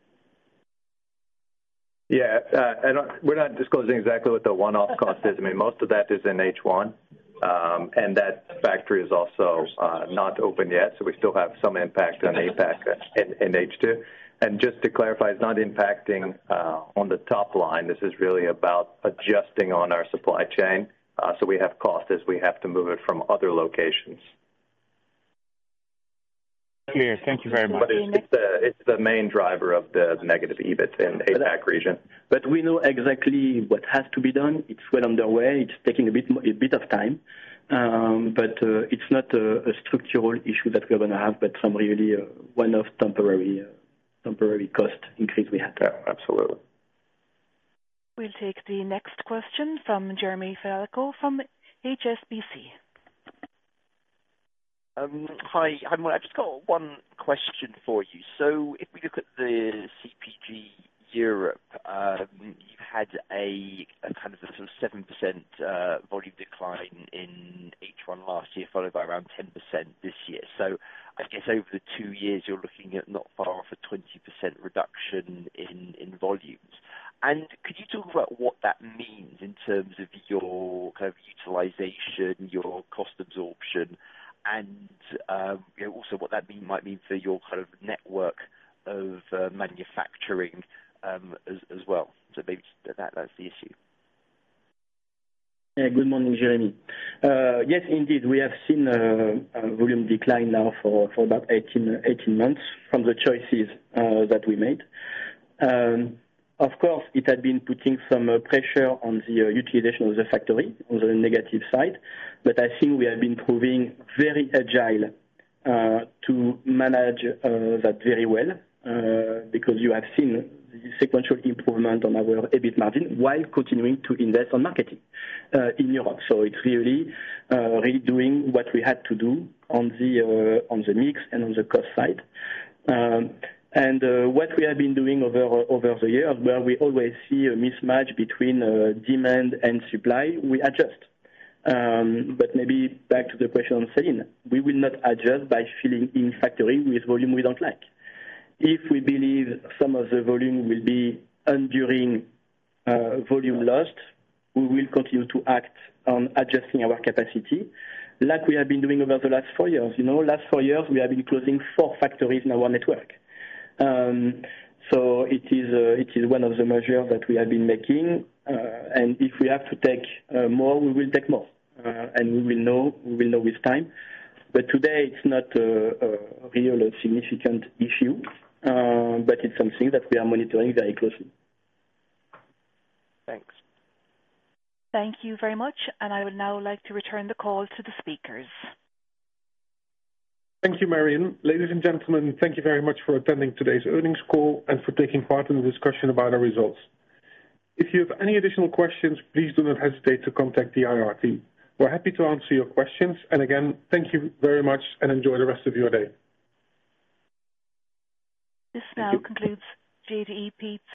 Yeah, uh, and we're not disclosing exactly what the one-off cost is. I mean, most of that is in H one, um, and that factory is also uh, not open yet, so we still have some impact on A PAC in, in H two. And just to clarify, it's not impacting uh, on the top line. This is really about adjusting on our supply chain. Uh, so we have cost as we have to move it from other locations. Clear. Thank you very much. But it's, it's, the, it's the main driver of the negative E B I T in A PAC region. But we know exactly what has to be done. It's well underway. It's taking a bit a bit of time. Um, but uh, it's not a, a structural issue that we're going to have, but some really uh, one-off temporary uh, temporary cost increase we had. Yeah, absolutely. We'll take the next question from Jeremy Falco from H S B C. Um, hi, hi, I've just got one question for you. So if we look at the C P G Europe, um, you've had a, a kind of a sort of seven percent uh, volume decline in H one last year, followed by around ten percent this year. So I guess over the two years, you're looking at not far off a twenty percent reduction in, in volumes. And could you talk about what that means in terms of your kind of utilization, your cost absorption, and um, you know, also what that mean, might mean for your kind of network of uh, manufacturing um, as, as well? So maybe that, that's the issue. Yeah, good morning, Jeremy. Uh, yes, indeed, we have seen a, a volume decline now for, for about eighteen, eighteen months from the choices uh, that we made. Um, of course, it had been putting some uh, pressure on the uh, utilization of the factory on the negative side, but I think we have been proving very agile uh, to manage uh, that very well uh, because you have seen the sequential improvement on our E B I T margin while continuing to invest on marketing uh, in Europe. So it's really, uh, really doing what we had to do on the uh, on the mix and on the cost side. Um, and uh, what we have been doing over over the years, where we always see a mismatch between uh, demand and supply, we adjust. Um, but maybe back to the question on Celine, we will not adjust by filling in factory with volume we don't like. If we believe some of the volume will be enduring uh, volume lost, we will continue to act on adjusting our capacity like we have been doing over the last four years. You know, last four years we have been closing four factories in our network. Um, so it is uh, it is one of the measures that we have been making, uh, and if we have to take uh, more, we will take more, uh, and we will know we will know with time. But today it's not a, a real a significant issue. Uh, but it's something that we are monitoring very closely. Thanks. Thank you very much, and I would now like to return the call to the speakers. Thank you, Marion. Ladies and gentlemen, thank you very much for attending today's earnings call and for taking part in the discussion about our results. If you have any additional questions, please do not hesitate to contact the I R team. We're happy to answer your questions, and again, thank you very much and enjoy the rest of your day. This now concludes J D E Peet's